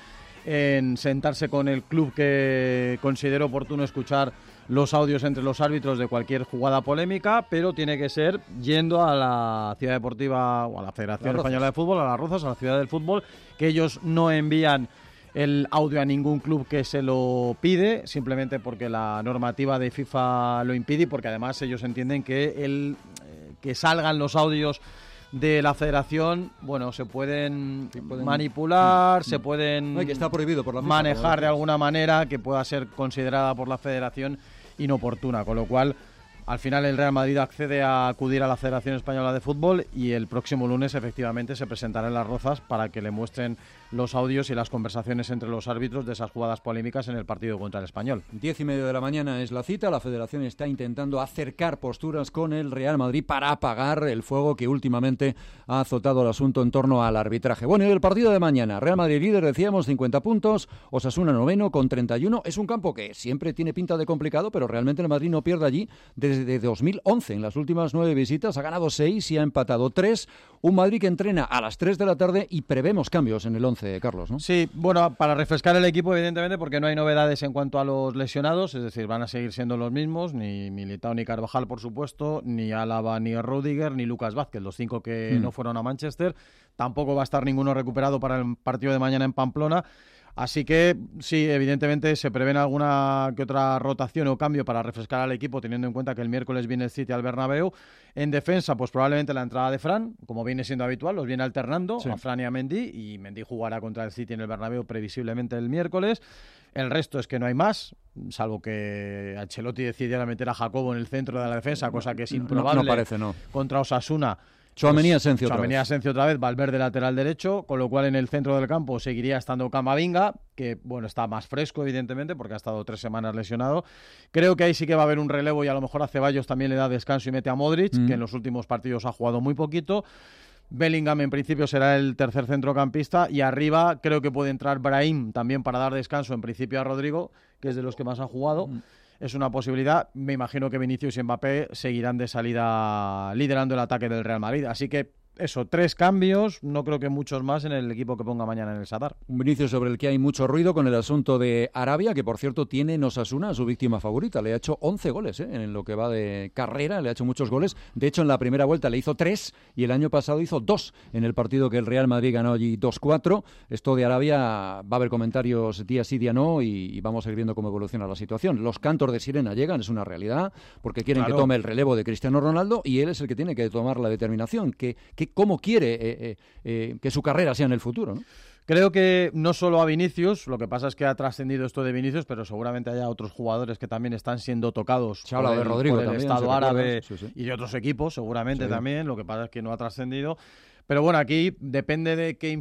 en sentarse con el club que considere oportuno escuchar los audios entre los árbitros de cualquier jugada polémica, pero tiene que ser yendo a la Ciudad Deportiva o a la Federación Española de Fútbol, a las Rozas, a la Ciudad del Fútbol, que ellos no envían el audio a ningún club que se lo pide, simplemente porque la normativa de FIFA lo impide y porque además ellos entienden que el eh, que salgan los audios de la Federación, bueno, se pueden, sí, pueden manipular, mm, se pueden no, que está prohibido por la FIFA, manejar de alguna manera que pueda ser considerada por la Federación inoportuna, con lo cual al final el Real Madrid accede a acudir a la Federación Española de Fútbol y el próximo lunes efectivamente se presentará en Las Rozas para que le muestren los audios y las conversaciones entre los árbitros de esas jugadas polémicas en el partido contra el Español. Diez y media de la mañana es la cita. La Federación está intentando acercar posturas con el Real Madrid para apagar el fuego que últimamente ha azotado el asunto en torno al arbitraje. Bueno, y el partido de mañana, Real Madrid líder, decíamos, cincuenta puntos, Osasuna noveno con treinta y uno. Es un campo que siempre tiene pinta de complicado, pero realmente el Madrid no pierde allí desde dos mil once. En las últimas nueve visitas ha ganado seis y ha empatado tres. Un Madrid que entrena a las tres de la tarde y prevemos cambios en el once, Carlos, ¿no? Sí, bueno, para refrescar el equipo, evidentemente, porque no hay novedades en cuanto a los lesionados, es decir, van a seguir siendo los mismos, ni Militao ni Carvajal, por supuesto, ni Álava ni Rudiger, ni Lucas Vázquez, los cinco que mm. no fueron a Manchester. Tampoco va a estar ninguno recuperado para el partido de mañana en Pamplona. Así que sí, evidentemente se prevén alguna que otra rotación o cambio para refrescar al equipo, teniendo en cuenta que el miércoles viene el City al Bernabéu. En defensa, pues probablemente la entrada de Fran, como viene siendo habitual, los viene alternando, sí, a Fran y a Mendy, y Mendy jugará contra el City en el Bernabéu previsiblemente el miércoles. El resto es que no hay más, salvo que Ancelotti decidiera meter a Jacobo en el centro de la defensa, cosa que es improbable. No, no parece, no. Contra Osasuna. Tchouaméni Asencio otra Tchouaméni Asencio otra vez, Valverde lateral derecho, con lo cual en el centro del campo seguiría estando Camavinga, que bueno, está más fresco evidentemente porque ha estado tres semanas lesionado. Creo que ahí sí que va a haber un relevo y a lo mejor a Ceballos también le da descanso y mete a Modric, mm. que en los últimos partidos ha jugado muy poquito. Bellingham en principio será el tercer centrocampista y arriba creo que puede entrar Brahim también para dar descanso en principio a Rodrigo, que es de los que más ha jugado. Mm. Es una posibilidad. Me imagino que Vinicius y Mbappé seguirán de salida liderando el ataque del Real Madrid. Así que eso, tres cambios, no creo que muchos más en el equipo que ponga mañana en el Sadar. Un Vinicius sobre el que hay mucho ruido con el asunto de Arabia, que por cierto tiene en Osasuna a su víctima favorita. Le ha hecho once goles ¿eh? en lo que va de carrera, le ha hecho muchos goles. De hecho, en la primera vuelta le hizo tres y el año pasado hizo dos en el partido que el Real Madrid ganó allí dos cuatro. Esto de Arabia va a haber comentarios día sí, día no y, y vamos a ir viendo cómo evoluciona la situación. Los cantos de sirena llegan, es una realidad, porque quieren claro. que tome el relevo de Cristiano Ronaldo y él es el que tiene que tomar la determinación, que, que cómo quiere eh, eh, eh, que su carrera sea en el futuro, ¿no? Creo que no solo a Vinicius, lo que pasa es que ha trascendido esto de Vinicius, pero seguramente haya otros jugadores que también están siendo tocados Se habla por el, de Rodrigo por el también, Estado árabe sí, sí. y de otros equipos, seguramente sí. también, lo que pasa es que no ha trascendido. Pero bueno, aquí depende de qué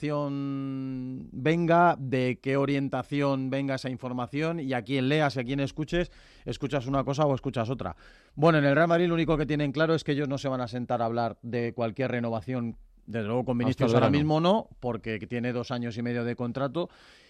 información venga, de qué orientación venga esa información y a quién leas y a quién escuches, escuchas una cosa o escuchas otra. Bueno, en el Real Madrid lo único que tienen claro es que ellos no se van a sentar a hablar de cualquier renovación, desde luego con Vinicius ahora mismo no, porque tiene dos años y medio de contrato.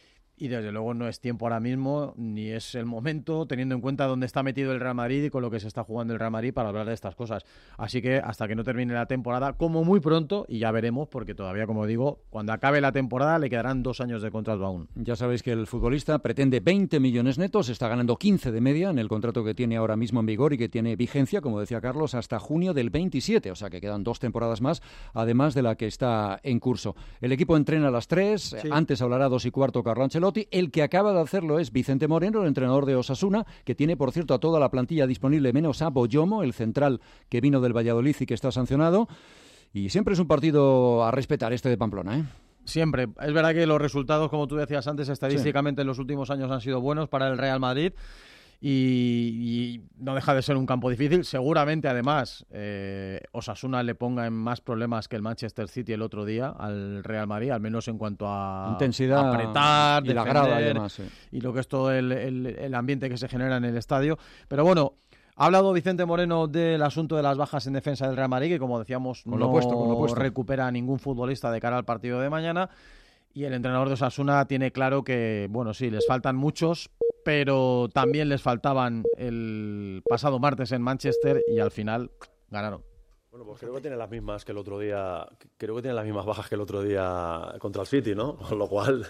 Y desde luego no es tiempo ahora mismo, ni es el momento, teniendo en cuenta dónde está metido el Real Madrid y con lo que se está jugando el Real Madrid para hablar de estas cosas. Así que hasta que no termine la temporada, como muy pronto, y ya veremos, porque todavía, como digo, cuando acabe la temporada le quedarán dos años de contrato aún. Ya sabéis que el futbolista pretende veinte millones netos, está ganando quince de media en el contrato que tiene ahora mismo en vigor y que tiene vigencia, como decía Carlos, hasta junio del veintisiete, o sea que quedan dos temporadas más, además de la que está en curso. El equipo entrena a las tres, sí. Antes hablará dos y cuarto Carlo Ancelotti. El que acaba de hacerlo es Vicente Moreno, el entrenador de Osasuna, que tiene, por cierto, a toda la plantilla disponible, menos a Boyomo, el central que vino del Valladolid y que está sancionado. Y siempre es un partido a respetar este de Pamplona, ¿eh? Siempre. Es verdad que los resultados, como tú decías antes, estadísticamente sí. en los últimos años han sido buenos para el Real Madrid. Y, y no deja de ser un campo difícil. Seguramente, además, eh, Osasuna le ponga en más problemas que el Manchester City el otro día al Real Madrid, al menos en cuanto a intensidad, apretar, y defender, la grada y demás, sí. y lo que es todo el, el, el ambiente que se genera en el estadio. Pero bueno, ha hablado Vicente Moreno del asunto de las bajas en defensa del Real Madrid, que como decíamos, con lo no puesto, con lo puesto. recupera a ningún futbolista de cara al partido de mañana. Y el entrenador de Osasuna tiene claro que, bueno, sí, les faltan muchos, pero también les faltaban el pasado martes en Manchester y al final ganaron. Bueno, pues creo que tiene las mismas que el otro día, creo que tiene las mismas bajas que el otro día contra el City, ¿no? Con lo cual,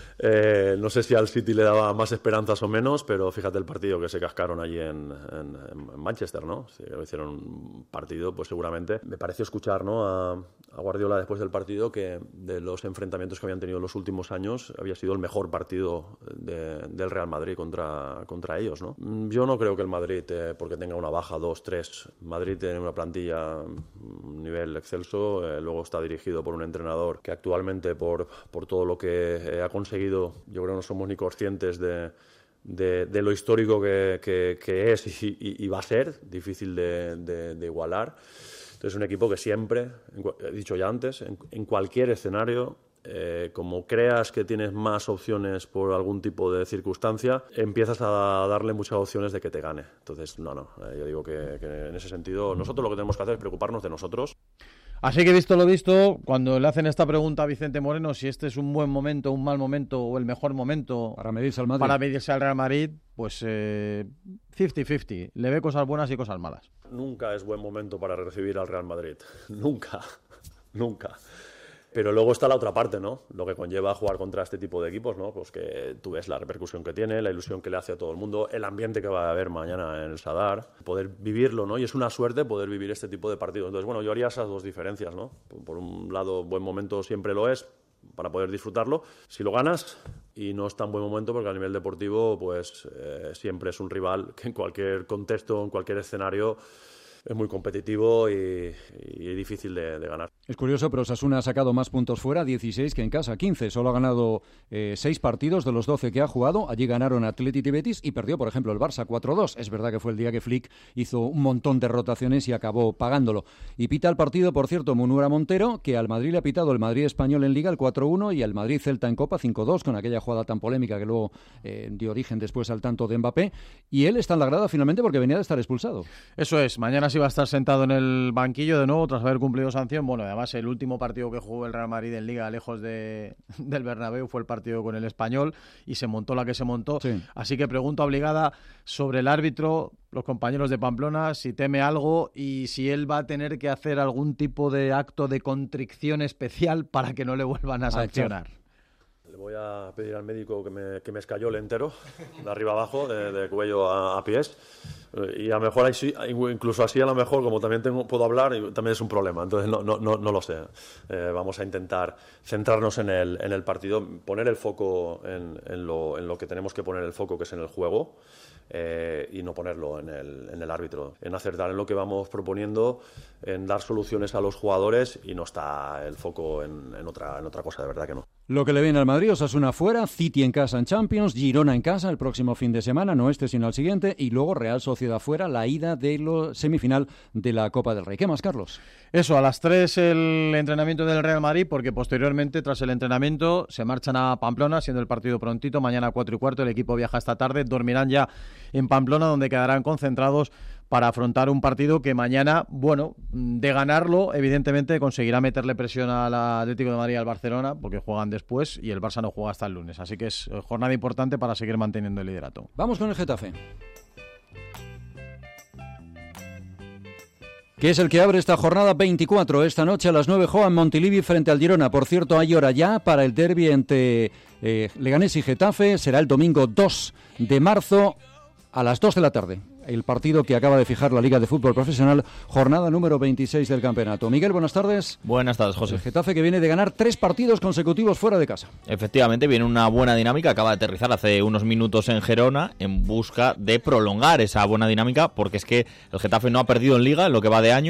eh, no sé si al City le daba más esperanzas o menos, pero fíjate el partido que se cascaron allí en, en, en Manchester, ¿no? Si hicieron un partido, pues seguramente. Me pareció escuchar, ¿no? A, a Guardiola después del partido que de los enfrentamientos que habían tenido en los últimos años había sido el mejor partido de, del Real Madrid contra, contra ellos, ¿no? Yo no creo que el Madrid, eh, porque tenga una baja, dos, tres, Madrid tiene una plantilla un nivel excelso, eh, luego está dirigido por un entrenador que actualmente por, por todo lo que eh, ha conseguido, yo creo que no somos ni conscientes de, de, de lo histórico que, que, que es y, y, y va a ser difícil de, de, de igualar. Entonces es un equipo que siempre, he dicho ya antes, en, en cualquier escenario, Eh, como creas que tienes más opciones por algún tipo de circunstancia, empiezas a darle muchas opciones de que te gane. Entonces, no, no, eh, yo digo que, que en ese sentido nosotros lo que tenemos que hacer es preocuparnos de nosotros. Así que visto lo visto, cuando le hacen esta pregunta a Vicente Moreno, si este es un buen momento, un mal momento o el mejor momento para medirse al Madrid, para medirse al Real Madrid, pues eh, cincuenta cincuenta, le ve cosas buenas y cosas malas. Nunca es buen momento para recibir al Real Madrid, nunca, nunca. Pero luego está la otra parte, ¿no? Lo que conlleva jugar contra este tipo de equipos, ¿no? Pues que tú ves la repercusión que tiene, la ilusión que le hace a todo el mundo, el ambiente que va a haber mañana en el Sadar, poder vivirlo, ¿no? Y es una suerte poder vivir este tipo de partidos. Entonces, bueno, yo haría esas dos diferencias, ¿no? Por un lado, buen momento siempre lo es para poder disfrutarlo. Si lo ganas, y no es tan buen momento porque a nivel deportivo, pues eh, siempre es un rival que en cualquier contexto, en cualquier escenario, es muy competitivo y, y difícil de, de ganar. Es curioso, pero Osasuna ha sacado más puntos fuera, dieciséis, que en casa, quince. Solo ha ganado eh, seis partidos de los doce que ha jugado. Allí ganaron Athletic y Betis y perdió, por ejemplo, el Barça cuatro dos. Es verdad que fue el día que Flick hizo un montón de rotaciones y acabó pagándolo. Y pita el partido, por cierto, Munura Montero, que al Madrid le ha pitado el Madrid Español en Liga el cuatro uno y al Madrid Celta en Copa cinco dos, con aquella jugada tan polémica que luego eh, dio origen después al tanto de Mbappé. Y él está en la grada finalmente porque venía de estar expulsado. Eso es, mañana sí va a estar sentado en el banquillo de nuevo tras haber cumplido sanción. Bueno, además el último partido que jugó el Real Madrid en Liga lejos de, del Bernabéu fue el partido con el Español y se montó la que se montó. Sí. Así que pregunta obligada sobre el árbitro, los compañeros de Pamplona, si teme algo y si él va a tener que hacer algún tipo de acto de contrición especial para que no le vuelvan a sancionar. Le voy a pedir al médico que me, que me escayole entero, de arriba abajo, de, de cuello a, a pies. Y a lo mejor, así, incluso así a lo mejor, como también tengo, puedo hablar, también es un problema. Entonces no, no, no, no lo sé. Eh, vamos a intentar centrarnos en el, en el partido, poner el foco en, en, lo, en lo que tenemos que poner el foco, que es en el juego. Eh, y no ponerlo en el, en el árbitro, en acertar en lo que vamos proponiendo, en dar soluciones a los jugadores y no está el foco en, en, otra, en otra cosa, de verdad que no. Lo que le viene al Madrid, Osasuna fuera, City en casa en Champions, Girona en casa el próximo fin de semana, no este sino el siguiente, y luego Real Sociedad fuera, la ida de la semifinal de la Copa del Rey. ¿Qué más, Carlos? Eso, a las tres el entrenamiento del Real Madrid, porque posteriormente, tras el entrenamiento, se marchan a Pamplona, siendo el partido prontito, mañana a cuatro y cuarto, el equipo viaja esta tarde, dormirán ya en Pamplona, donde quedarán concentrados para afrontar un partido que mañana, bueno, de ganarlo, evidentemente conseguirá meterle presión al Atlético de Madrid y al Barcelona, porque juegan después y el Barça no juega hasta el lunes. Así que es jornada importante para seguir manteniendo el liderato. Vamos con el Getafe, que es el que abre esta jornada veinticuatro. Esta noche a las nueve juega en Montilivi frente al Girona. Por cierto, hay hora ya para el derbi entre eh, Leganés y Getafe. Será el domingo dos de marzo a las dos de la tarde. El partido que acaba de fijar la Liga de Fútbol Profesional, jornada número veintiséis del campeonato. Miguel, buenas tardes. Buenas tardes, José. El Getafe que viene de ganar tres partidos consecutivos fuera de casa. Efectivamente, viene una buena dinámica. Acaba de aterrizar hace unos minutos en Gerona en busca de prolongar esa buena dinámica, porque es que el Getafe no ha perdido en Liga en lo que va de año.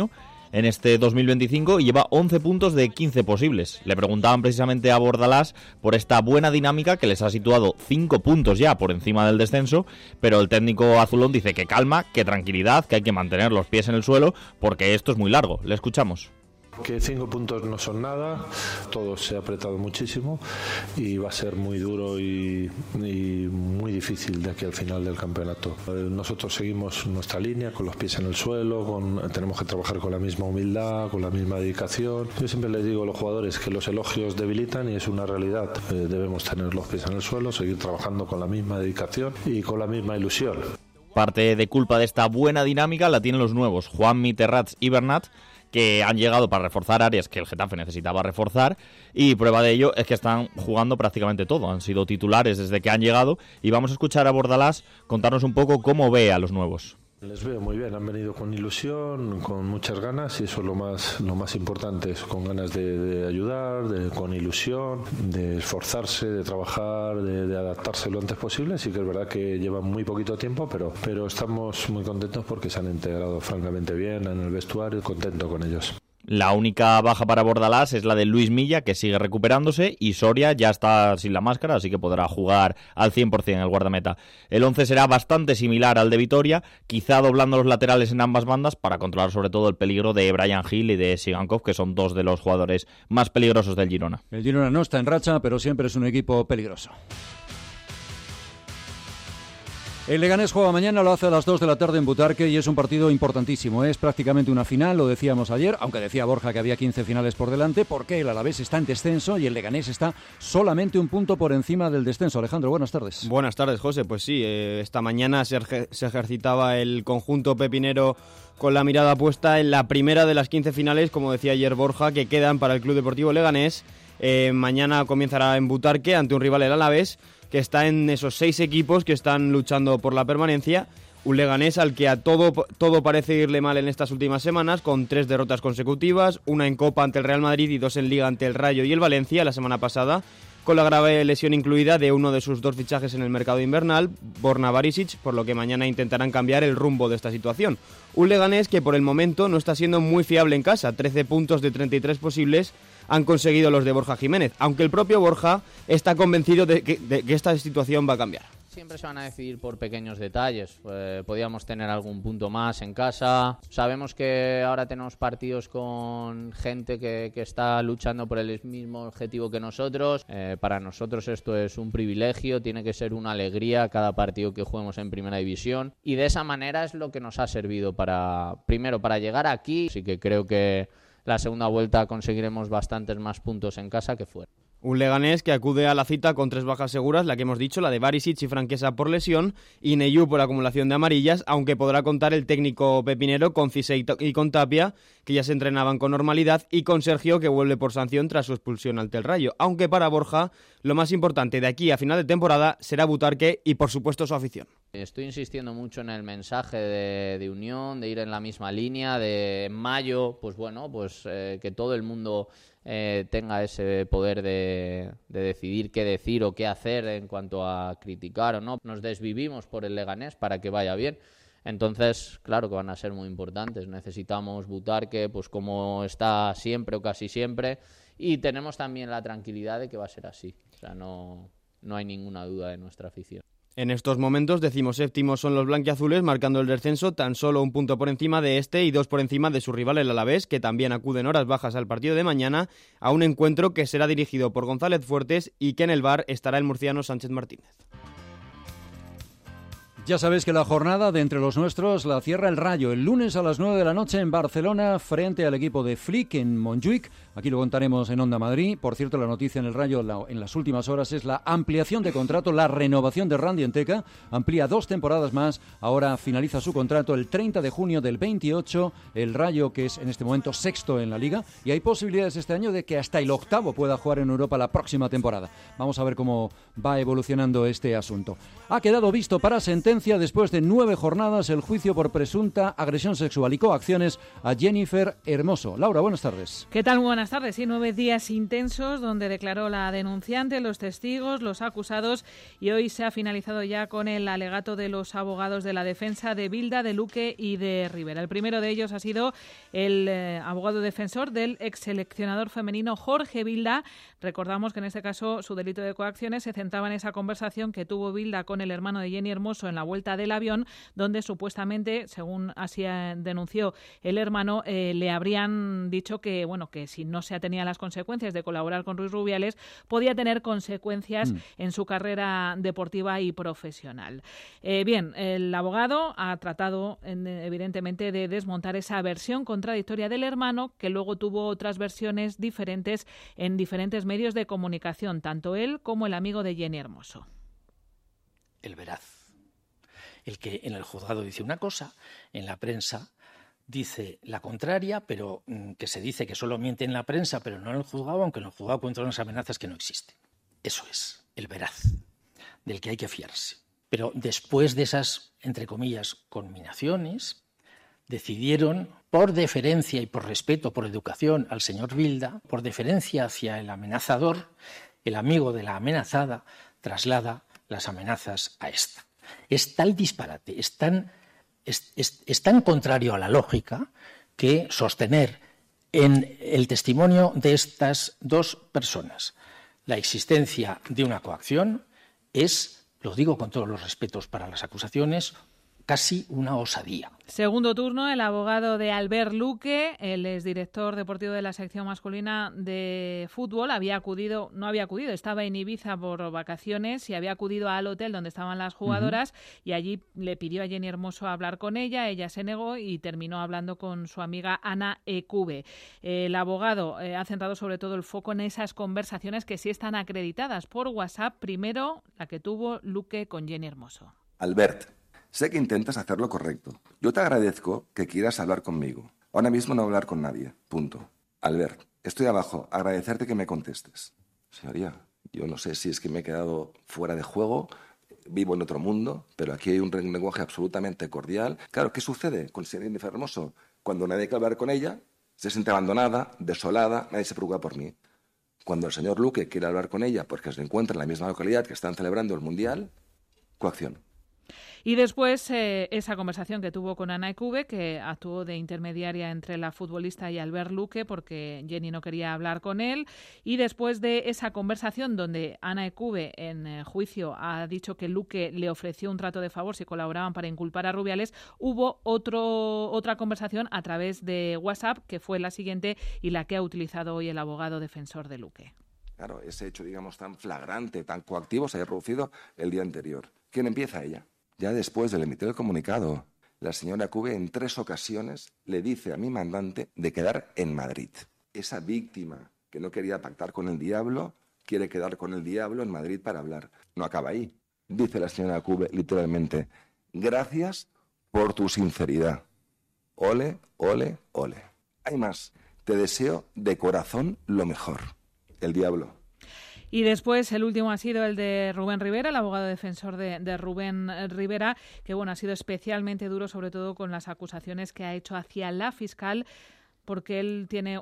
en este dos mil veinticinco y lleva once puntos de quince posibles. Le preguntaban precisamente a Bordalás por esta buena dinámica que les ha situado cinco puntos ya por encima del descenso, pero el técnico azulón dice que calma, que tranquilidad, que hay que mantener los pies en el suelo porque esto es muy largo. Le escuchamos. Que cinco puntos no son nada, todo se ha apretado muchísimo y va a ser muy duro y, y muy difícil de aquí al final del campeonato. Nosotros seguimos nuestra línea con los pies en el suelo, con, tenemos que trabajar con la misma humildad, con la misma dedicación. Yo siempre les digo a los jugadores que los elogios debilitan y es una realidad. Eh, debemos tener los pies en el suelo, seguir trabajando con la misma dedicación y con la misma ilusión. Parte de culpa de esta buena dinámica la tienen los nuevos, Juanmi, Terrats y Bernat, que han llegado para reforzar áreas que el Getafe necesitaba reforzar, y prueba de ello es que están jugando prácticamente todo, han sido titulares desde que han llegado, y vamos a escuchar a Bordalás contarnos un poco cómo ve a los nuevos. Les veo muy bien, han venido con ilusión, con muchas ganas, y eso es lo más lo más importante, es con ganas de, de ayudar, de, con ilusión, de esforzarse, de trabajar, de, de adaptarse lo antes posible. Sí que es verdad que llevan muy poquito tiempo, pero, pero estamos muy contentos porque se han integrado francamente bien en el vestuario, contento con ellos. La única baja para Bordalás es la de Luis Milla, que sigue recuperándose, y Soria ya está sin la máscara, así que podrá jugar al cien por ciento el guardameta. El once será bastante similar al de Vitoria, quizá doblando los laterales en ambas bandas para controlar sobre todo el peligro de Brian Hill y de Sigankov, que son dos de los jugadores más peligrosos del Girona. El Girona no está en racha, pero siempre es un equipo peligroso. El Leganés juega mañana, lo hace a las dos de la tarde en Butarque y es un partido importantísimo. Es prácticamente una final, lo decíamos ayer, aunque decía Borja que había quince finales por delante, porque el Alavés está en descenso y el Leganés está solamente un punto por encima del descenso. Alejandro, buenas tardes. Buenas tardes, José. Pues sí, eh, esta mañana se, ejer- se ejercitaba el conjunto pepinero con la mirada puesta en la primera de las quince finales, como decía ayer Borja, que quedan para el Club Deportivo Leganés. Eh, mañana comenzará en Butarque ante un rival, el Alavés, que está en esos seis equipos que están luchando por la permanencia. Un Leganés al que a todo, todo parece irle mal en estas últimas semanas, con tres derrotas consecutivas, una en Copa ante el Real Madrid y dos en Liga ante el Rayo y el Valencia la semana pasada, con la grave lesión incluida de uno de sus dos fichajes en el mercado invernal, Borna Barisic, por lo que mañana intentarán cambiar el rumbo de esta situación. Un Leganés que por el momento no está siendo muy fiable en casa, trece puntos de treinta y tres posibles han conseguido los de Borja Jiménez, aunque el propio Borja está convencido de que, de que esta situación va a cambiar. Siempre se van a decidir por pequeños detalles. Eh, podíamos tener algún punto más en casa. Sabemos que ahora tenemos partidos con gente que, que está luchando por el mismo objetivo que nosotros. Eh, para nosotros esto es un privilegio, tiene que ser una alegría cada partido que juguemos en Primera División. Y de esa manera es lo que nos ha servido para, primero, para llegar aquí. Así que creo que la segunda vuelta conseguiremos bastantes más puntos en casa que fuera. Un Leganés que acude a la cita con tres bajas seguras, la que hemos dicho, la de Barisic y Franquesa por lesión, y Neyú por acumulación de amarillas, aunque podrá contar el técnico pepinero con Cissé y con Tapia, que ya se entrenaban con normalidad, y con Sergio, que vuelve por sanción tras su expulsión ante el Rayo. Aunque para Borja, lo más importante de aquí a final de temporada será Butarque y, por supuesto, su afición. Estoy insistiendo mucho en el mensaje de, de unión, de ir en la misma línea, de en mayo, pues bueno, pues eh, que todo el mundo eh, tenga ese poder de, de decidir qué decir o qué hacer en cuanto a criticar o no. Nos desvivimos por el Leganés para que vaya bien. Entonces, claro que van a ser muy importantes. Necesitamos Butarque, pues como está siempre o casi siempre, y tenemos también la tranquilidad de que va a ser así. O sea, no, no hay ninguna duda de nuestra afición. En estos momentos, decimoséptimos son los blanquiazules, marcando el descenso tan solo un punto por encima de este y dos por encima de su rival el Alavés, que también acude en horas bajas al partido de mañana, a un encuentro que será dirigido por González Fuertes y que en el V A R estará el murciano Sánchez Martínez. Ya sabéis que la jornada de Entre los Nuestros la cierra el Rayo el lunes a las nueve de la noche en Barcelona frente al equipo de Flick en Montjuic. Aquí lo contaremos en Onda Madrid. Por cierto, la noticia en el Rayo la, en las últimas horas es la ampliación de contrato, la renovación de Randy Enteca. Amplía dos temporadas más. Ahora finaliza su contrato el treinta de junio del veintiocho. El Rayo, que es en este momento sexto en la Liga. Y hay posibilidades este año de que hasta el octavo pueda jugar en Europa la próxima temporada. Vamos a ver cómo va evolucionando este asunto. Ha quedado visto para sentencia Sentencia después de nueve jornadas el juicio por presunta agresión sexual y coacciones a Jennifer Hermoso. Laura, buenas tardes. ¿Qué tal? Muy buenas tardes. Sí, nueve días intensos donde declaró la denunciante, los testigos, los acusados y hoy se ha finalizado ya con el alegato de los abogados de la defensa de Bilda, de Luque y de Rivera. El primero de ellos ha sido el eh, abogado defensor del ex seleccionador femenino Jorge Bilda. Recordamos que en este caso su delito de coacciones se centraba en esa conversación que tuvo Bilda con el hermano de Jenny Hermoso en la vuelta del avión, donde supuestamente, según así denunció el hermano, eh, le habrían dicho que, bueno, que si no se atenía a las consecuencias de colaborar con Ruiz Rubiales, podía tener consecuencias mm. en su carrera deportiva y profesional. Eh, bien, el abogado ha tratado, en, evidentemente, de desmontar esa versión contradictoria del hermano, que luego tuvo otras versiones diferentes en diferentes medios de comunicación, tanto él como el amigo de Jenny Hermoso. El veraz, el que en el juzgado dice una cosa, en la prensa dice la contraria, pero mmm, que se dice que solo miente en la prensa, pero no en el juzgado, aunque en el juzgado cuenta unas amenazas que no existen. Eso es, el veraz, del que hay que fiarse. Pero después de esas, entre comillas, conminaciones, decidieron, por deferencia y por respeto, por educación al señor Bilda, por deferencia hacia el amenazador, el amigo de la amenazada traslada las amenazas a esta. Es tal disparate, es tan, es, es, es tan contrario a la lógica que sostener en el testimonio de estas dos personas la existencia de una coacción es, lo digo con todos los respetos para las acusaciones, casi una osadía. Segundo turno, el abogado de Albert Luque, el exdirector deportivo de la sección masculina de fútbol, había acudido, no había acudido, estaba en Ibiza por vacaciones y había acudido al hotel donde estaban las jugadoras uh-huh. y allí le pidió a Jenny Hermoso hablar con ella, ella se negó y terminó hablando con su amiga Ana Ecube. El abogado eh, ha centrado sobre todo el foco en esas conversaciones que sí están acreditadas por WhatsApp, primero la que tuvo Luque con Jenny Hermoso. Albert, sé que intentas hacer lo correcto. Yo te agradezco que quieras hablar conmigo. Ahora mismo no hablar con nadie. Punto. Albert, estoy abajo. Agradecerte que me contestes. Señoría, yo no sé si es que me he quedado fuera de juego, vivo en otro mundo, pero aquí hay un lenguaje absolutamente cordial. Claro, ¿qué sucede con Jennifer Hermoso? Cuando nadie quiere hablar con ella, se siente abandonada, desolada, nadie se preocupa por mí. Cuando el señor Luque quiere hablar con ella porque se encuentra en la misma localidad que están celebrando el Mundial, coacción. Y después eh, esa conversación que tuvo con Ana Ecube, que actuó de intermediaria entre la futbolista y Albert Luque porque Jenny no quería hablar con él. Y después de esa conversación donde Ana Ecube en eh, juicio ha dicho que Luque le ofreció un trato de favor si colaboraban para inculpar a Rubiales, hubo otro, otra conversación a través de WhatsApp que fue la siguiente y la que ha utilizado hoy el abogado defensor de Luque. Claro, ese hecho, digamos, tan flagrante, tan coactivo se haya producido el día anterior. ¿Quién empieza? Ella. Ya después de emitir el comunicado, la señora Cube en tres ocasiones le dice a mi mandante de quedar en Madrid. Esa víctima que no quería pactar con el diablo quiere quedar con el diablo en Madrid para hablar. No acaba ahí. Dice la señora Cube literalmente, gracias por tu sinceridad. Ole, ole, ole. Hay más. Te deseo de corazón lo mejor. El diablo. Y después el último ha sido el de Rubén Rivera, el abogado defensor de, de Rubén Rivera, que bueno, ha sido especialmente duro, sobre todo con las acusaciones que ha hecho hacia la fiscal, porque él tiene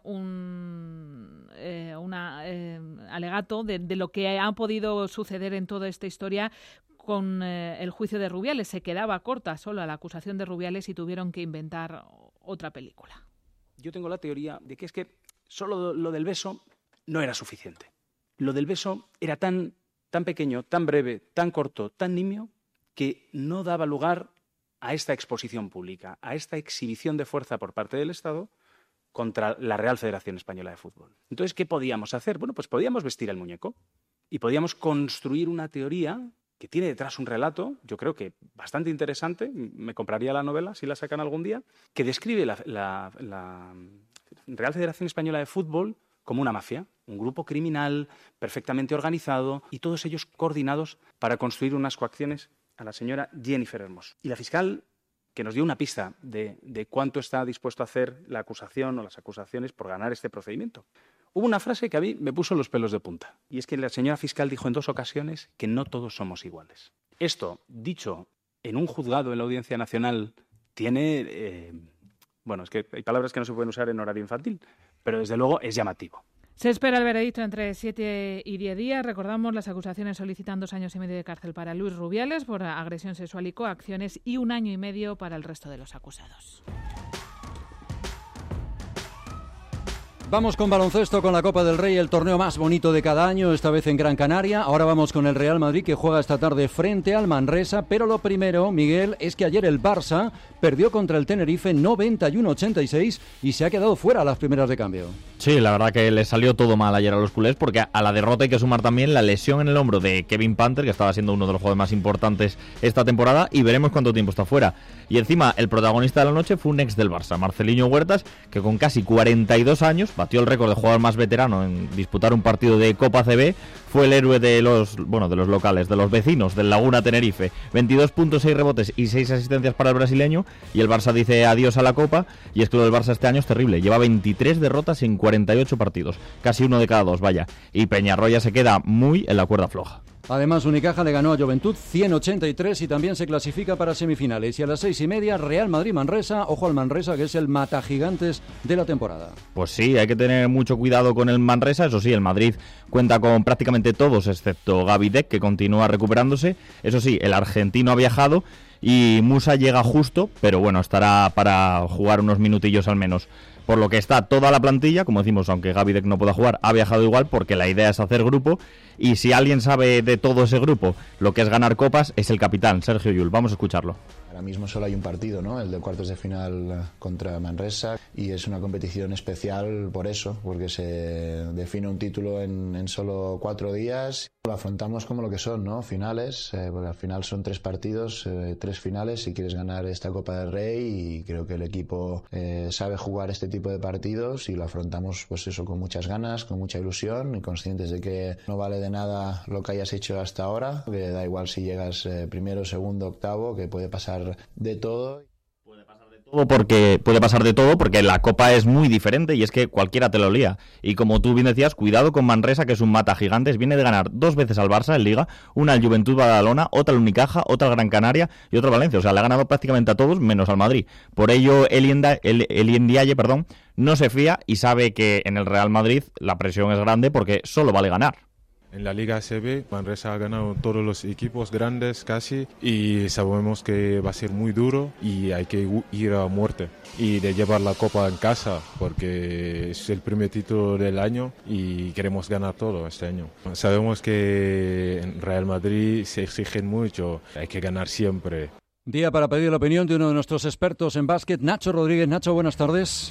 un eh, una, eh, alegato de, de lo que ha podido suceder en toda esta historia con eh, el juicio de Rubiales. Se quedaba corta solo a la acusación de Rubiales y tuvieron que inventar otra película. Yo tengo la teoría de que es que solo lo del beso no era suficiente. Lo del beso era tan, tan pequeño, tan breve, tan corto, tan nimio, que no daba lugar a esta exposición pública, a esta exhibición de fuerza por parte del Estado contra la Real Federación Española de Fútbol. Entonces, ¿qué podíamos hacer? Bueno, pues podíamos vestir al muñeco y podíamos construir una teoría que tiene detrás un relato, yo creo que bastante interesante, me compraría la novela si la sacan algún día, que describe la, la, la Real Federación Española de Fútbol como una mafia, un grupo criminal perfectamente organizado y todos ellos coordinados para construir unas coacciones a la señora Jennifer Hermoso. Y la fiscal, que nos dio una pista de, de cuánto está dispuesto a hacer la acusación o las acusaciones por ganar este procedimiento. Hubo una frase que a mí me puso los pelos de punta, y es que la señora fiscal dijo en dos ocasiones que no todos somos iguales. Esto, dicho en un juzgado en la Audiencia Nacional tiene... Eh, bueno, es que hay palabras que no se pueden usar en horario infantil, pero desde luego es llamativo. Se espera el veredicto entre siete y diez días. Recordamos, las acusaciones solicitan dos años y medio de cárcel para Luis Rubiales por agresión sexual y coacciones y un año y medio para el resto de los acusados. Vamos con baloncesto, con la Copa del Rey, el torneo más bonito de cada año, esta vez en Gran Canaria. Ahora vamos con el Real Madrid, que juega esta tarde frente al Manresa. Pero lo primero, Miguel, es que ayer el Barça perdió contra el Tenerife noventa y uno a ochenta y seis y se ha quedado fuera a las primeras de cambio. Sí, la verdad que le salió todo mal ayer a los culés, porque a la derrota hay que sumar también la lesión en el hombro de Kevin Panther, que estaba siendo uno de los jugadores más importantes esta temporada, y veremos cuánto tiempo está fuera. Y encima, el protagonista de la noche fue un ex del Barça, Marcelinho Huertas, que con casi cuarenta y dos años batió el récord de jugador más veterano en disputar un partido de Copa C B. Fue el héroe de los, bueno, de los locales, de los vecinos del Laguna Tenerife. veintidós puntos, seis rebotes y seis asistencias para el brasileño, y el Barça dice adiós a la Copa. Y es que lo del Barça este año es terrible, lleva veintitrés derrotas en cuarenta y ocho partidos, casi uno de cada dos, vaya. Y Peñarroya se queda muy en la cuerda floja. Además, Unicaja le ganó a Juventud ciento ochenta y tres y también se clasifica para semifinales. Y a las seis y media, Real Madrid-Manresa. Ojo al Manresa, que es el matagigantes de la temporada. Pues sí, hay que tener mucho cuidado con el Manresa. Eso sí, el Madrid cuenta con prácticamente todos, excepto Gaby Deck, que continúa recuperándose. Eso sí, el argentino ha viajado y Musa llega justo, pero bueno, estará para jugar unos minutillos al menos. Por lo que está toda la plantilla, como decimos, aunque Gaby Deck no pueda jugar, ha viajado igual, porque la idea es hacer grupo. Y si alguien sabe de todo ese grupo lo que es ganar copas, es el capitán, Sergio Llull. Vamos a escucharlo. Ahora mismo solo hay un partido, ¿no? El de cuartos de final contra Manresa, y es una competición especial por eso, porque se define un título en, en solo cuatro días. Lo afrontamos como lo que son, ¿no? Finales, eh, porque al final son tres partidos, eh, tres finales si quieres ganar esta Copa del Rey, y creo que el equipo eh, sabe jugar este tipo de partidos y lo afrontamos, pues eso, con muchas ganas, con mucha ilusión y conscientes de que no vale de nada lo que hayas hecho hasta ahora, que da igual si llegas eh, primero, segundo, octavo, que puede pasar de todo. Porque puede pasar de todo, porque la Copa es muy diferente y es que cualquiera te lo lía. Y como tú bien decías, cuidado con Manresa, que es un mata gigantes. Viene de ganar dos veces al Barça en Liga, una al Juventud Badalona, otra al Unicaja, otra al Gran Canaria y otra al Valencia. O sea, le ha ganado prácticamente a todos menos al Madrid. Por ello, Elien Ndiaye, perdón, no se fía y sabe que en el Real Madrid la presión es grande porque solo vale ganar. En la Liga A C B, Manresa ha ganado todos los equipos grandes casi, y sabemos que va a ser muy duro y hay que ir a muerte y de llevar la copa en casa, porque es el primer título del año y queremos ganar todo este año. Sabemos que en Real Madrid se exigen mucho, hay que ganar siempre. Día para pedir la opinión de uno de nuestros expertos en básquet, Nacho Rodríguez. Nacho, buenas tardes.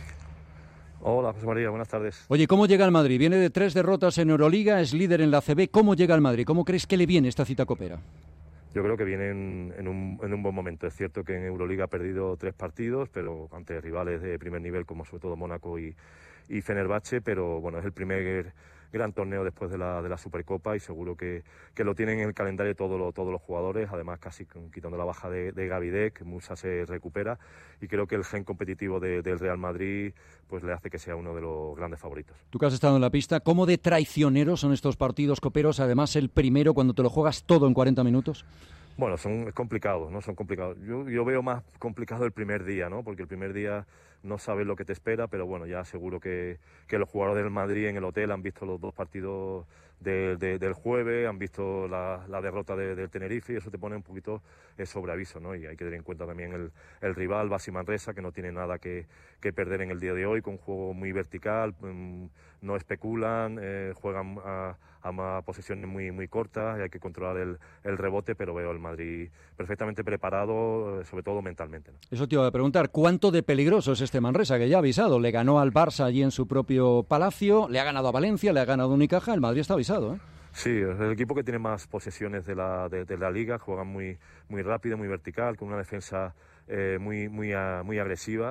Hola, José María, buenas tardes. Oye, ¿cómo llega el Madrid? Viene de tres derrotas en Euroliga, es líder en la A C B. ¿Cómo llega el Madrid? ¿Cómo crees que le viene esta cita copera? Yo creo que viene en, en, un, en un buen momento. Es cierto que en Euroliga ha perdido tres partidos, pero ante rivales de primer nivel como sobre todo Mónaco y, y Fenerbahce, pero bueno, es el primer gran torneo después de la, de la Supercopa y seguro que, que lo tienen en el calendario todos los, todos los jugadores, además casi quitando la baja de, de Gaby Deck, Musa se recupera y creo que el gen competitivo de, del Real Madrid pues le hace que sea uno de los grandes favoritos. Tú que has estado en la pista, ¿cómo de traicioneros son estos partidos coperos? Además el primero cuando te lo juegas todo en cuarenta minutos. Bueno, son complicados, ¿no? Son complicados. Yo, yo veo más complicado el primer día, ¿no? Porque el primer día no sabes lo que te espera, pero bueno, ya seguro que, que los jugadores del Madrid en el hotel han visto los dos partidos de, de, del jueves, han visto la, la derrota de, del Tenerife y eso te pone un poquito eh, sobre aviso, ¿no? Y hay que tener en cuenta también el, el rival, Basi Manresa, que no tiene nada que, que perder en el día de hoy, con un juego muy vertical, um, no especulan, eh, juegan a, a posiciones muy, muy cortas y hay que controlar el, el rebote, pero veo al Madrid perfectamente preparado, sobre todo mentalmente, ¿no? Eso te iba a preguntar, ¿cuánto de peligroso es este Manresa, que ya ha avisado? Le ganó al Barça allí en su propio palacio, le ha ganado a Valencia, le ha ganado a Unicaja, el Madrid está avisado, ¿eh? Sí, es el equipo que tiene más posesiones de la, de, de la liga, juegan muy, muy rápido, muy vertical, con una defensa eh, muy, muy, a, muy agresiva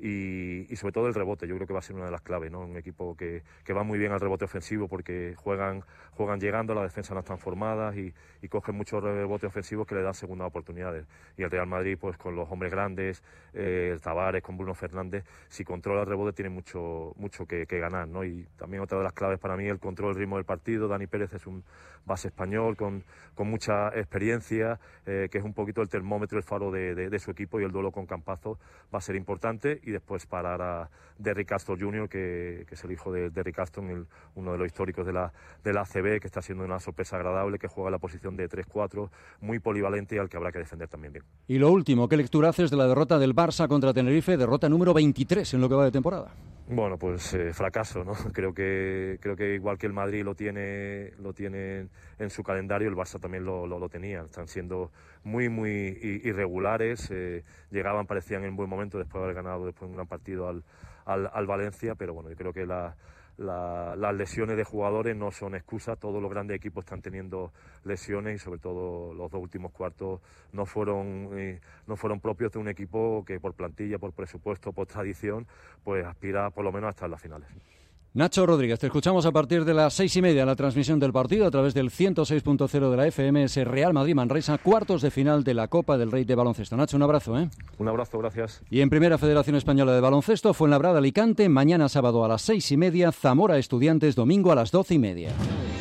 y, y sobre todo el rebote. Yo creo que va a ser una de las claves, ¿no? Un equipo que, que va muy bien al rebote ofensivo porque juegan, juegan llegando, las defensas no están formadas y, y cogen muchos rebotes ofensivos que le dan segundas oportunidades. Y el Real Madrid, pues con los hombres grandes, eh, el Tavares, con Bruno Fernández, si controla el rebote tiene mucho, mucho que, que ganar, ¿no? Y también otra de las claves para mí, el control, el ritmo del partido. Dani Pérez es un base español con, con mucha experiencia, eh, que es un poquito el termómetro, el faro de, de, de su equipo, y el duelo con Campazo va a ser importante. Y después parar a Derrick Castro junior, que, que es el hijo de Derrick Castro, el, uno de los históricos de la, de la A C B, que está siendo una sorpresa agradable, que juega en la posición de tres cuatro, muy polivalente y al que habrá que defender también bien. Y lo último, ¿qué lectura haces de la derrota del Barça contra Tenerife, derrota número veintitrés en lo que va de temporada? Bueno, pues eh, fracaso, ¿no? Creo que creo que igual que el Madrid lo tiene lo tiene en, en su calendario, el Barça también lo, lo, lo tenía. Están siendo muy, muy irregulares. Eh, llegaban, parecían en buen momento después de haber ganado después de un gran partido al, al, al Valencia, pero bueno, yo creo que la, la, las lesiones de jugadores no son excusa. Todos los grandes equipos están teniendo lesiones y sobre todo los dos últimos cuartos no fueron eh, no fueron propios de un equipo que por plantilla, por presupuesto, por tradición, pues aspira por lo menos a estar en las finales. Nacho Rodríguez, te escuchamos a partir de las seis y media en la transmisión del partido a través del ciento seis punto cero de la F M, ese Real Madrid-Manresa, cuartos de final de la Copa del Rey de baloncesto. Nacho, un abrazo, ¿eh? Un abrazo, gracias. Y en Primera Federación Española de Baloncesto, Fuenlabrada Alicante, mañana sábado a las seis y media, Zamora Estudiantes, domingo a las doce y media.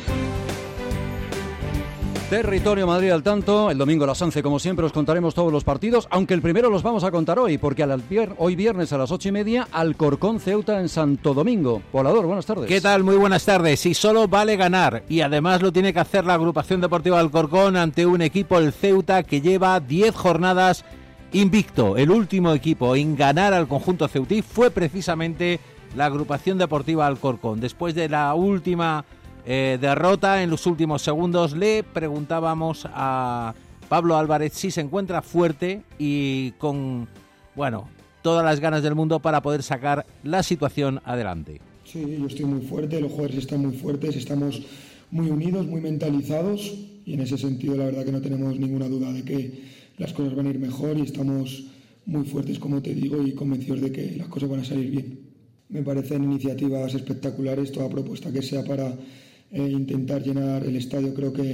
Territorio Madrid al tanto, el domingo a las once, como siempre, os contaremos todos los partidos, aunque el primero los vamos a contar hoy, porque al vier- hoy viernes a las ocho y media, Alcorcón Ceuta en Santo Domingo. Volador, buenas tardes. ¿Qué tal? Muy buenas tardes. Y solo vale ganar, y además lo tiene que hacer la agrupación deportiva Alcorcón ante un equipo, el Ceuta, que lleva diez jornadas invicto. El último equipo en ganar al conjunto ceutí fue precisamente la agrupación deportiva Alcorcón. Después de la última Eh, derrota en los últimos segundos, le preguntábamos a Pablo Álvarez si se encuentra fuerte y con, bueno, todas las ganas del mundo para poder sacar la situación adelante. Sí, yo estoy muy fuerte, los jugadores están muy fuertes, estamos muy unidos, muy mentalizados, y en ese sentido la verdad que no tenemos ninguna duda de que las cosas van a ir mejor, y estamos muy fuertes, como te digo, y convencidos de que las cosas van a salir bien. Me parecen iniciativas espectaculares, toda propuesta que sea para Eh, intentar llenar el estadio, creo que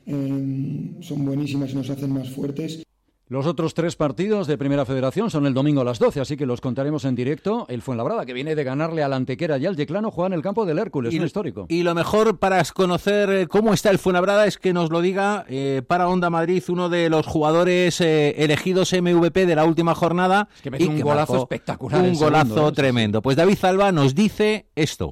eh, son buenísimas y nos hacen más fuertes. Los otros tres partidos de Primera Federación son el domingo a las doce, así que los contaremos en directo. El Fuenlabrada, que viene de ganarle al Antequera y al Yeclano, juega en el campo del Hércules, y, un histórico. Y lo mejor para conocer cómo está el Fuenlabrada es que nos lo diga eh, para Onda Madrid uno de los jugadores eh, elegidos M V P de la última jornada. Es que metió un golazo espectacular. Un golazo segundo, ¿eh? Tremendo. Pues David Alba nos dice esto.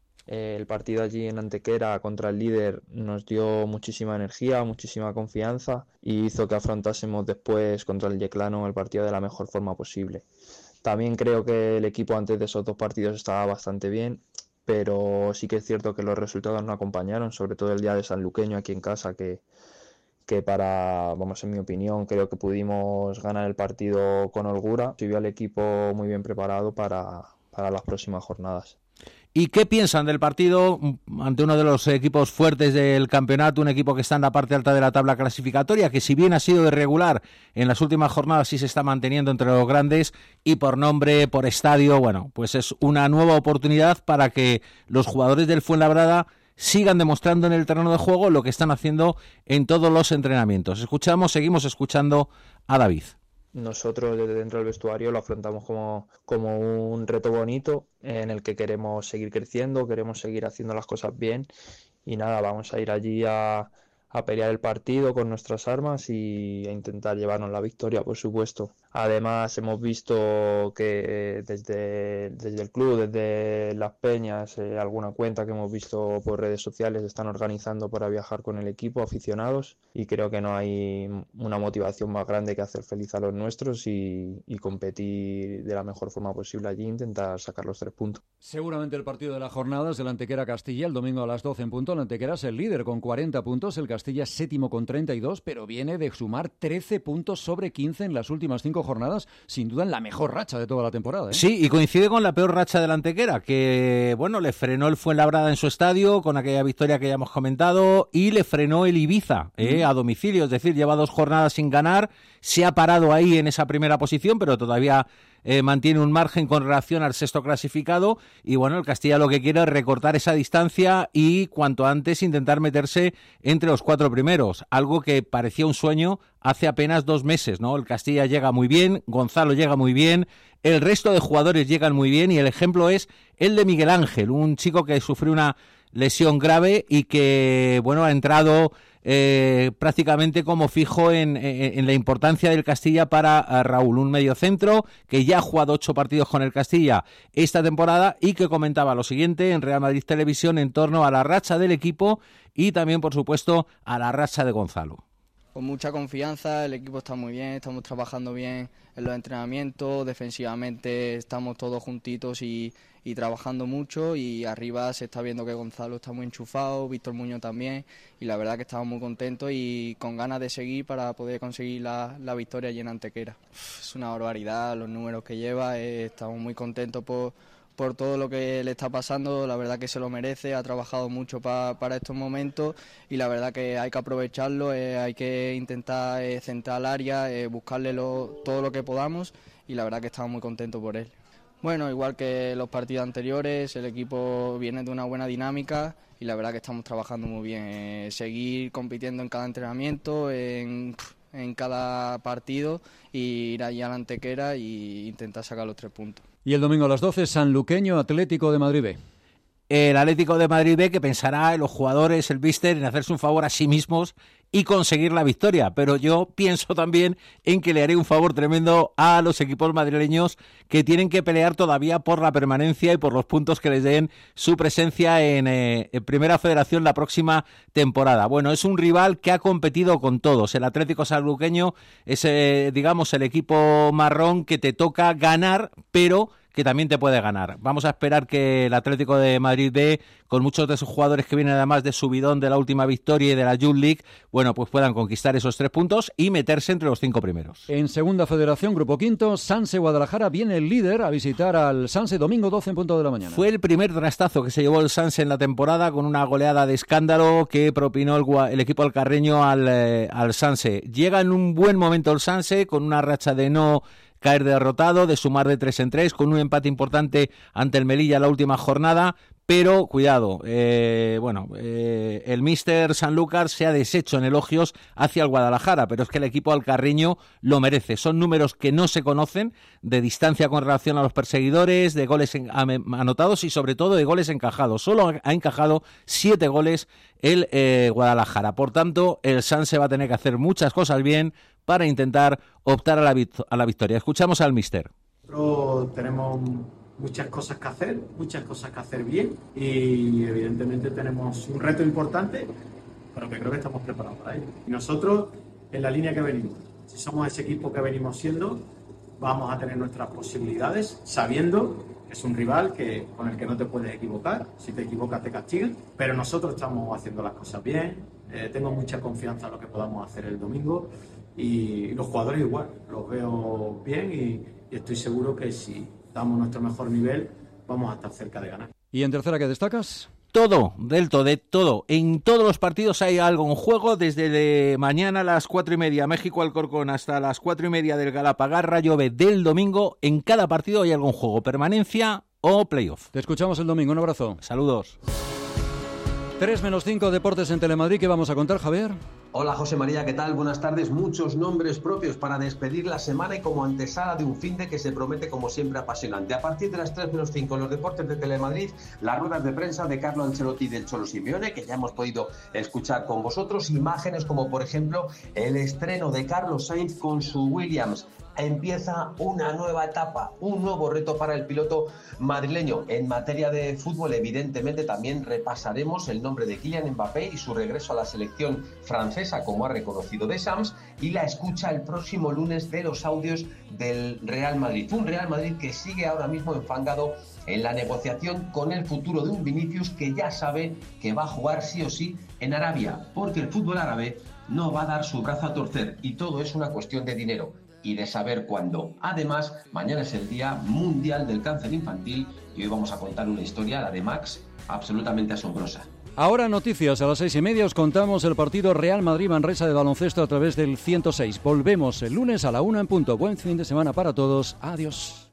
El partido allí en Antequera contra el líder nos dio muchísima energía, muchísima confianza, y hizo que afrontásemos después contra el Yeclano el partido de la mejor forma posible. También creo que el equipo antes de esos dos partidos estaba bastante bien, pero sí que es cierto que los resultados no acompañaron, sobre todo el día de Sanluqueño aquí en casa, que, que para, vamos, en mi opinión, creo que pudimos ganar el partido con holgura. Se vio al equipo muy bien preparado para, para las próximas jornadas. ¿Y qué piensan del partido ante uno de los equipos fuertes del campeonato, un equipo que está en la parte alta de la tabla clasificatoria, que si bien ha sido irregular en las últimas jornadas, sí se está manteniendo entre los grandes, y por nombre, por estadio, bueno, pues es una nueva oportunidad para que los jugadores del Fuenlabrada sigan demostrando en el terreno de juego lo que están haciendo en todos los entrenamientos? Escuchamos, seguimos escuchando a David. Nosotros desde dentro del vestuario lo afrontamos como, como un reto bonito en el que queremos seguir creciendo, queremos seguir haciendo las cosas bien, y nada, vamos a ir allí a, a pelear el partido con nuestras armas y a intentar llevarnos la victoria, por supuesto. Además, hemos visto que desde, desde el club, desde las peñas, eh, alguna cuenta que hemos visto por redes sociales están organizando para viajar con el equipo, aficionados, y creo que no hay una motivación más grande que hacer feliz a los nuestros y, y competir de la mejor forma posible allí e intentar sacar los tres puntos. Seguramente el partido de la jornada es el Antequera-Castilla, el domingo a las doce en punto. El Antequera es el líder con cuarenta puntos, el Castilla es séptimo con treinta y dos, pero viene de sumar trece puntos sobre quince en las últimas cinco jornadas, sin duda en la mejor racha de toda la temporada, ¿eh? Sí, y coincide con la peor racha del Antequera, que bueno, le frenó el Fuenlabrada en su estadio con aquella victoria que ya hemos comentado, y le frenó el Ibiza eh, mm. a domicilio, es decir, lleva dos jornadas sin ganar, se ha parado ahí en esa primera posición, pero todavía eh, mantiene un margen con relación al sexto clasificado y bueno, el Castilla lo que quiere es recortar esa distancia y cuanto antes intentar meterse entre los cuatro primeros, algo que parecía un sueño hace apenas dos meses, ¿no? El Castilla llega muy bien, Gonzalo llega muy bien, el resto de jugadores llegan muy bien y el ejemplo es el de Miguel Ángel, un chico que sufrió una lesión grave y que, bueno, ha entrado eh, prácticamente como fijo en, en, en la importancia del Castilla para Raúl, un mediocentro que ya ha jugado ocho partidos con el Castilla esta temporada y que comentaba lo siguiente en Real Madrid Televisión en torno a la racha del equipo y también, por supuesto, a la racha de Gonzalo. Con mucha confianza, el equipo está muy bien, estamos trabajando bien en los entrenamientos, defensivamente estamos todos juntitos y, y trabajando mucho y arriba se está viendo que Gonzalo está muy enchufado, Víctor Muñoz también y la verdad que estamos muy contentos y con ganas de seguir para poder conseguir la, la victoria allí en Antequera. Es una barbaridad los números que lleva, eh, estamos muy contentos por... por todo lo que le está pasando, la verdad que se lo merece, ha trabajado mucho pa, para estos momentos y la verdad que hay que aprovecharlo, eh, hay que intentar eh, centrar el área, eh, buscarle lo, todo lo que podamos y la verdad que estamos muy contentos por él. Bueno, igual que los partidos anteriores, el equipo viene de una buena dinámica y la verdad que estamos trabajando muy bien, eh, seguir compitiendo en cada entrenamiento, en... en cada partido y ir allí a la Antequera e intentar sacar los tres puntos. Y el domingo a las doce, Sanluqueño Atlético de Madrid B. El Atlético de Madrid B que pensará en los jugadores, el míster, en hacerse un favor a sí mismos y conseguir la victoria, pero yo pienso también en que le haré un favor tremendo a los equipos madrileños que tienen que pelear todavía por la permanencia y por los puntos que les den su presencia en, eh, en Primera Federación la próxima temporada. Bueno, es un rival que ha competido con todos. El Atlético sanluqueño es, eh, digamos, el equipo marrón que te toca ganar, pero que también te puede ganar. Vamos a esperar que el Atlético de Madrid B, con muchos de sus jugadores que vienen además de subidón de la última victoria y de la Youth League, bueno, pues puedan conquistar esos tres puntos y meterse entre los cinco primeros. En Segunda Federación, Grupo Quinto, Sanse Guadalajara, viene el líder a visitar al Sanse domingo doce en punto de la mañana. Fue el primer trastazo que se llevó el Sanse en la temporada con una goleada de escándalo que propinó el, el equipo alcarreño al, eh, al Sanse. Llega en un buen momento el Sanse con una racha de no caer derrotado, de sumar de tres en tres, con un empate importante ante el Melilla la última jornada, pero cuidado, eh, bueno, eh, el míster Sanlúcar se ha deshecho en elogios hacia el Guadalajara, pero es que el equipo alcarreño lo merece. Son números que no se conocen, de distancia con relación a los perseguidores, de goles en, anotados y sobre todo de goles encajados. Solo ha encajado siete goles el eh, Guadalajara. Por tanto, el Sanse va a tener que hacer muchas cosas bien para intentar optar a la, a la victoria. Escuchamos al míster. Nosotros tenemos muchas cosas que hacer, muchas cosas que hacer bien y evidentemente tenemos un reto importante, pero que creo que estamos preparados para ello. Y nosotros, en la línea que venimos, si somos ese equipo que venimos siendo, vamos a tener nuestras posibilidades, sabiendo que es un rival que, con el que no te puedes equivocar, si te equivocas te castigan, pero nosotros estamos haciendo las cosas bien, eh, tengo mucha confianza en lo que podamos hacer el domingo y los jugadores igual, los veo bien y, y estoy seguro que si damos nuestro mejor nivel, vamos a estar cerca de ganar. ¿Y en tercera qué destacas? Todo, del todo, de todo. En todos los partidos hay algo en juego, desde de mañana a las cuatro y media México Alcorcón hasta las cuatro y media del Galapagar Rayo B del domingo. En cada partido hay algo en juego, permanencia o playoff. Te escuchamos el domingo, un abrazo. Saludos. tres menos cinco, Deportes en Telemadrid. ¿Qué vamos a contar, Javier? Hola José María, ¿qué tal? Buenas tardes. Muchos nombres propios para despedir la semana y como antesala de un finde que se promete como siempre apasionante. A partir de las tres menos cinco en los Deportes de Telemadrid, las ruedas de prensa de Carlo Ancelotti y del Cholo Simeone, que ya hemos podido escuchar con vosotros, imágenes como por ejemplo el estreno de Carlos Sainz con su Williams. Empieza una nueva etapa, un nuevo reto para el piloto madrileño. En materia de fútbol, evidentemente, también repasaremos el nombre de Kylian Mbappé y su regreso a la selección francesa, como ha reconocido Deschamps, y la escucha el próximo lunes de los audios del Real Madrid. Un Real Madrid que sigue ahora mismo enfangado en la negociación con el futuro de un Vinicius que ya sabe que va a jugar sí o sí en Arabia, porque el fútbol árabe no va a dar su brazo a torcer y todo es una cuestión de dinero y de saber cuándo. Además, mañana es el Día Mundial del Cáncer Infantil y hoy vamos a contar una historia, la de Max, absolutamente asombrosa. Ahora noticias, a las seis y media os contamos el partido Real Madrid-Manresa de baloncesto a través del ciento seis. Volvemos el lunes a la una en punto. Buen fin de semana para todos. Adiós.